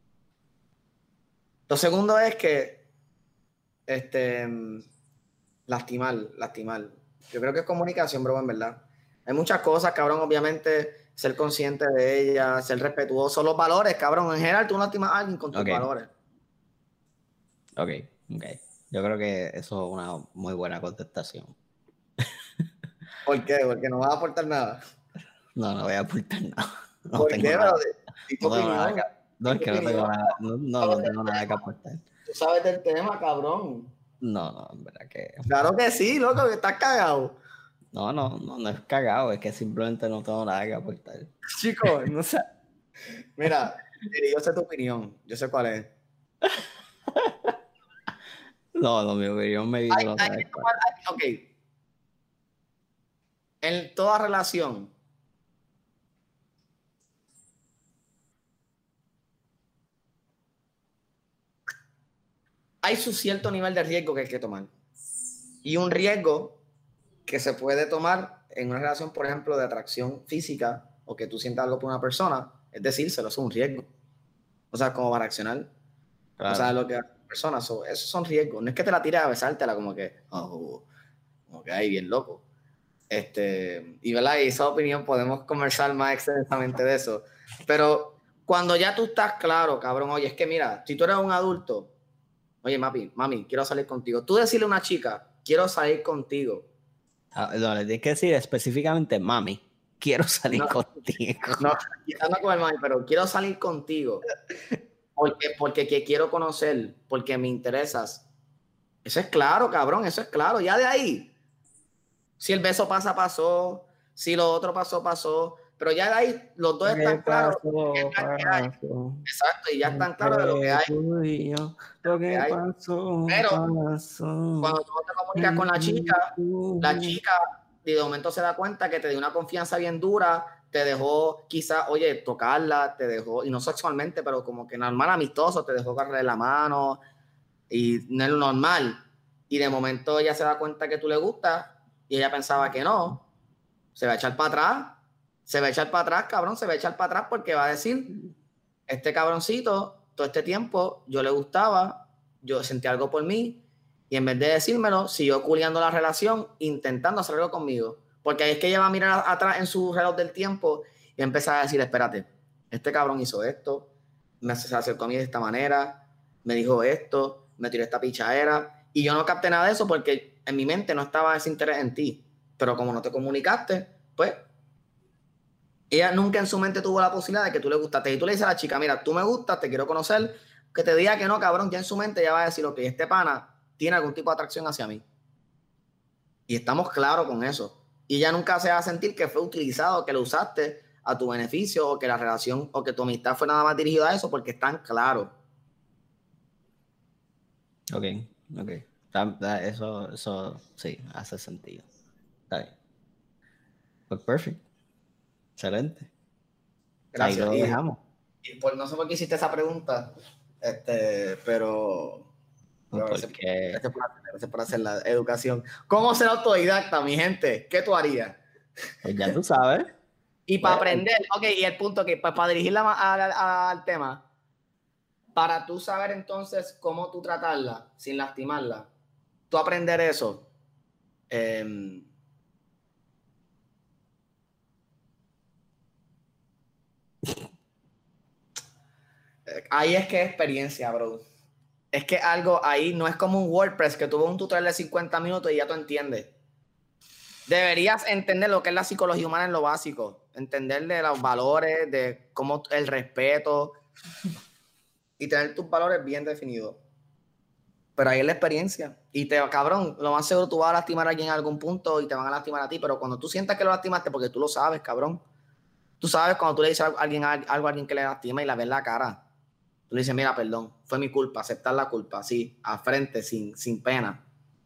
Lo segundo es que este, lastimar, lastimar. Yo creo que es comunicación, bro, en verdad. Hay muchas cosas, cabrón, obviamente, ser consciente de ella, ser respetuoso, los valores, cabrón. En general, tú no lastimas a alguien con tus okay. valores. Ok, ok. Yo creo que eso es una muy buena contestación. ¿Por qué? Porque no vas a aportar nada. No, no voy a aportar nada. No ¿Por tengo qué, nada. No, no, tengo nada que, no es que no tengo nada, no, no, no tengo nada que aportar. Tú sabes del tema, cabrón. No, no, en verdad que... Claro que sí, loco, que estás cagado. No, no, no, no es cagado, es que simplemente no tengo nada que aportar. Chicos, no sé. Mira, yo sé tu opinión, yo sé cuál es. No, no, mi opinión me dice hay, no hay que tomar, hay, ok. En toda relación, hay su cierto nivel de riesgo que hay que tomar. Y un riesgo que se puede tomar en una relación, por ejemplo, de atracción física o que tú sientas algo por una persona, es decírselo, eso es un riesgo. O sea, cómo va a reaccionar. Claro. O sea, lo que las personas, so, esos son riesgos. No es que te la tires a besártela como que, oh, como que hay bien loco. Este, y, ¿verdad? Y esa opinión podemos conversar más extensamente de eso. Pero cuando ya tú estás claro, cabrón, oye, es que mira, si tú eres un adulto, oye, mami, mami, quiero salir contigo. Tú decirle a una chica, quiero salir contigo. Ah, no, le tienes que decir específicamente, mami, quiero salir no, contigo. No, quizás no con el mami, pero quiero salir contigo. Porque, porque que quiero conocer, porque me interesas. Eso es claro, cabrón, eso es claro. Ya de ahí, si el beso pasa, pasó. Si lo otro pasó, pasó. Pero ya de ahí, los dos están claros. Exacto, y ya están claros de lo que hay. Tuyo, lo que hay. Pasó, Pero pasó. cuando tú te comunicas con la chica, la chica de momento se da cuenta que te dio una confianza bien dura, te dejó quizás, oye, tocarla, te dejó, y no sexualmente, pero como que normal, amistoso, te dejó agarrarle la mano, y no es lo normal. Y de momento ella se da cuenta que tú le gustas, y ella pensaba que no, se va a echar para atrás, se va a echar para atrás, cabrón, se va a echar para atrás porque va a decir, este cabroncito, todo este tiempo, yo le gustaba, yo sentí algo por mí, y en vez de decírmelo, siguió culiando la relación, intentando hacer algo conmigo. Porque ahí es que ella va a mirar atrás en su reloj del tiempo y empezar a decir, espérate, este cabrón hizo esto, me se acercó a mí de esta manera, me dijo esto, me tiró esta pichadera, y yo no capté nada de eso porque en mi mente no estaba ese interés en ti. Pero como no te comunicaste, pues, ella nunca en su mente tuvo la posibilidad de que tú le gustaste. Y tú le dices a la chica, mira, tú me gustas, te quiero conocer, que te diga que no, cabrón, ya en su mente ya va a decir, ok, este pana tiene algún tipo de atracción hacia mí. Y estamos claros con eso. Y ella nunca se va a sentir que fue utilizado, que lo usaste a tu beneficio, o que la relación, o que tu amistad fue nada más dirigida a eso, porque están claros. Ok, ok. Eso, eso sí, hace sentido. Está bien. Pues perfecto. Excelente. Gracias. Ahí lo dejamos. Y, y por, no sé por qué hiciste esa pregunta, este, pero... pero gracias, gracias, por, gracias por hacer la educación. ¿Cómo ser autodidacta, mi gente? ¿Qué tú harías? Pues ya tú sabes. Y para bueno. aprender, ok, y el punto que, pues para dirigirla al, al, al tema, para tú saber entonces cómo tú tratarla sin lastimarla, tú aprender eso, eh, ahí es que es experiencia, bro. Es que algo ahí no es como un WordPress que tuvo un tutorial de cincuenta minutos y ya tú entiendes. Deberías entender lo que es la psicología humana en lo básico, entender de los valores, de cómo el respeto y tener tus valores bien definidos. Pero ahí es la experiencia. Y te, cabrón, lo más seguro tú vas a lastimar a alguien en algún punto y te van a lastimar a ti, pero cuando tú sientas que lo lastimaste, porque tú lo sabes, cabrón. Tú sabes cuando tú le dices a alguien, algo a alguien que le lastima y la ves la cara. Tú le dices, mira, perdón, fue mi culpa, aceptar la culpa, sí, a frente, sin, sin pena.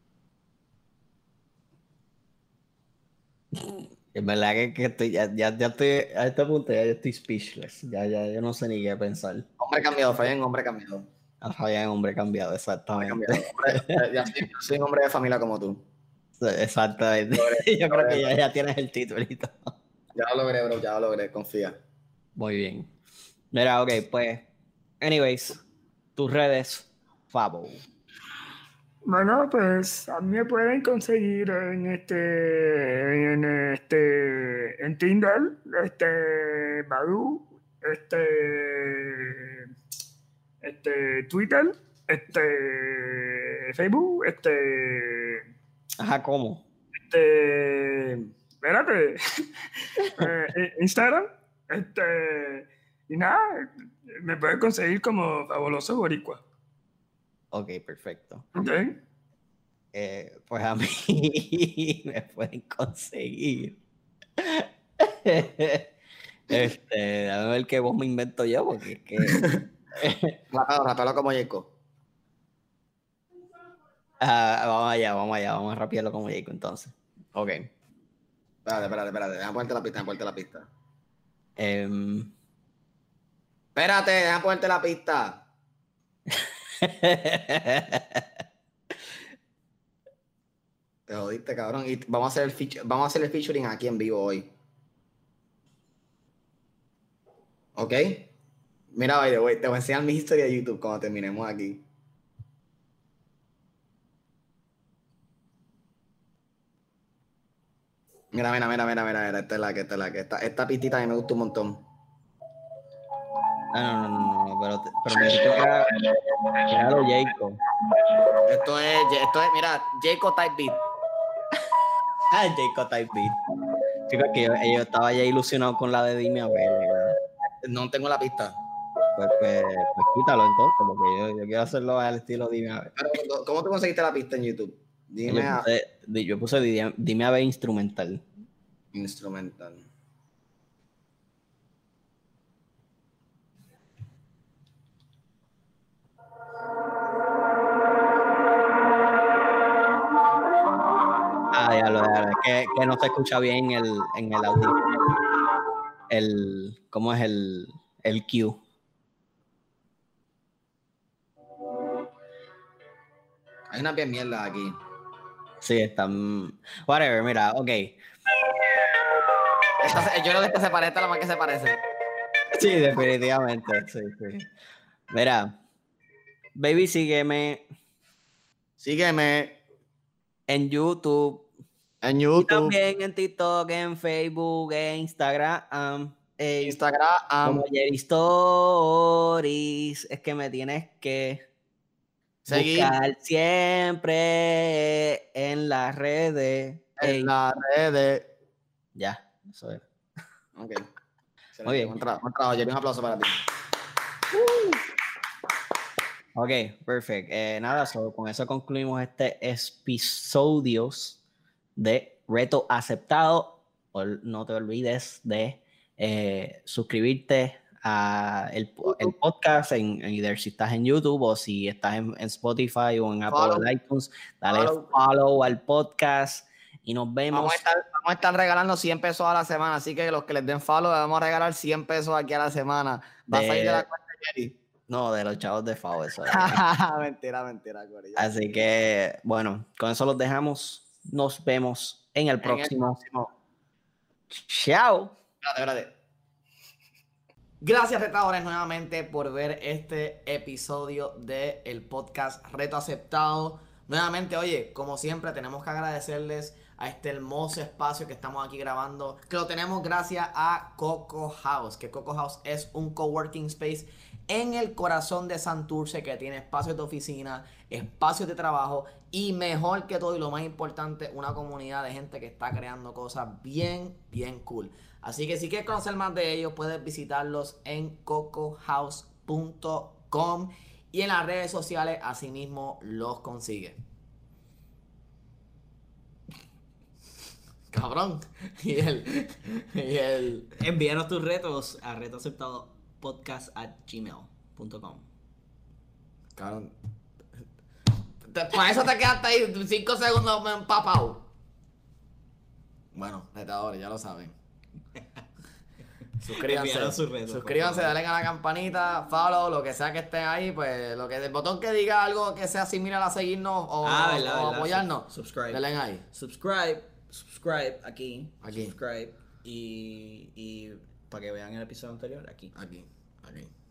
Es verdad que, que estoy, ya, ya, ya estoy, a este punto ya estoy speechless. Ya, ya, yo no sé ni qué pensar. Hombre cambiado, fue en hombre cambiado. Ah, Fabián, hombre cambiado, exactamente. Hombre cambiado. Hombre, ya soy, soy un hombre de familia como tú. Exactamente. Logré, yo creo que ya, ya tienes el titulito. Ya lo logré, bro, ya lo logré, confía. Muy bien. Mira, ok, pues, anyways, tus redes, Fabo. Bueno, pues a mí me pueden conseguir en este, en este, en Tinder, este, Badoo, este, este, Twitter, este, Facebook, este. Ajá, ¿cómo? Este, espérate, eh, Instagram, este, y nada, me pueden conseguir como Fabuloso Boricua. Ok, perfecto. Ok. Eh, pues a mí me pueden conseguir. Este, déjame ver qué voz me invento yo, porque es que. Rapelo, rapelo como Jacob. Uh, vamos allá, vamos allá, vamos a rapearlo como Jacob entonces. Ok. Espérate, espérate, espérate. Déjame ponerte la pista, déjame ponerte la pista. Um... Espérate, déjame ponerte la pista. Te jodiste, cabrón. Y vamos a hacer el feature, vamos a hacer el featuring aquí en vivo hoy. ¿Ok? Mira, by the way, te voy a enseñar mi historia de YouTube cuando terminemos aquí. Mira, mira, mira, mira, mira, mira. Esta es la que, esta es la que. Esta, esta pistita a mí me gusta un montón. Ah, no, no, no, no, pero, pero me dijiste que era, que era lo Jacob. Esto es, esto es, mira, Jacob Type Beat. Ah, Jacob Type Beat. Chicos, que yo, yo estaba ya ilusionado con la de Dime a ver, ¿verdad? No tengo la pista. Pues, pues, pues quítalo entonces, porque yo, yo quiero hacerlo al estilo Dime a ver. Pero, ¿cómo tú conseguiste la pista en YouTube? Dime yo puse, a... yo puse dime, dime a ver instrumental. Instrumental. Ah, ya lo ya, que, que no se escucha bien el, en el audio. El, ¿cómo es el, el cue? Hay una bien mierda aquí. Sí, están. Whatever, mira, ok. Esta, yo creo que esta se parece a la más que se parece. Sí, definitivamente. Sí, sí. Mira, baby, sígueme. Sígueme. En YouTube. En YouTube. Y también en TikTok, en Facebook, en Instagram. En Instagram. Como Jerry Stories. Es que me tienes que seguir. Buscar siempre en las redes. En Ey. las redes. Ya, eso es. Ok. Muy bien. Buen trabajo, buen trabajo, Jerry. Un aplauso para ti. Uh. Ok, perfecto. Eh, nada, so, con eso concluimos este episodio de Reto Aceptado. No te olvides de eh, suscribirte a el, el podcast en, en either si estás en YouTube o si estás en, en Spotify o en Apple follow. o iTunes. Dale follow. follow al podcast y nos vemos. Vamos a, estar, vamos a estar regalando cien pesos a la semana, así que los que les den follow, les vamos a regalar cien pesos aquí a la semana. ¿Va de, a salir de la cuenta de Jerry? No, de los chavos de Favo, eso. mentira, mentira, Corey. Así que, bueno, con eso los dejamos. Nos vemos en el próximo. En el próximo. Chao. Espérate, espérate. Gracias, retadores, nuevamente por ver este episodio del podcast Reto Aceptado. Nuevamente, oye, como siempre, tenemos que agradecerles a este hermoso espacio que estamos aquí grabando, que lo tenemos gracias a Coco House, que Coco House es un coworking space en el corazón de Santurce, que tiene espacios de oficina, espacios de trabajo y mejor que todo y lo más importante, una comunidad de gente que está creando cosas bien, bien cool. Así que si quieres conocer más de ellos, puedes visitarlos en coco house punto com y en las redes sociales asimismo los consigues. Cabrón. Y el, y el... Envíanos tus retos a retoaceptadopodcast at gmail punto com. Cabrón. Para eso te quedaste ahí cinco segundos empapado. Bueno, retadores, ya lo saben. Suscríbanse, sus retos, suscríbanse, dale a la campanita, follow, lo que sea que esté ahí, pues lo que el botón que diga algo que sea similar a seguirnos o, Ah, o- verdad, o verdad. apoyarnos, Subscribe. denle ahí. Subscribe, subscribe aquí, Aquí. subscribe y, y para que vean el episodio anterior aquí. Aquí, aquí.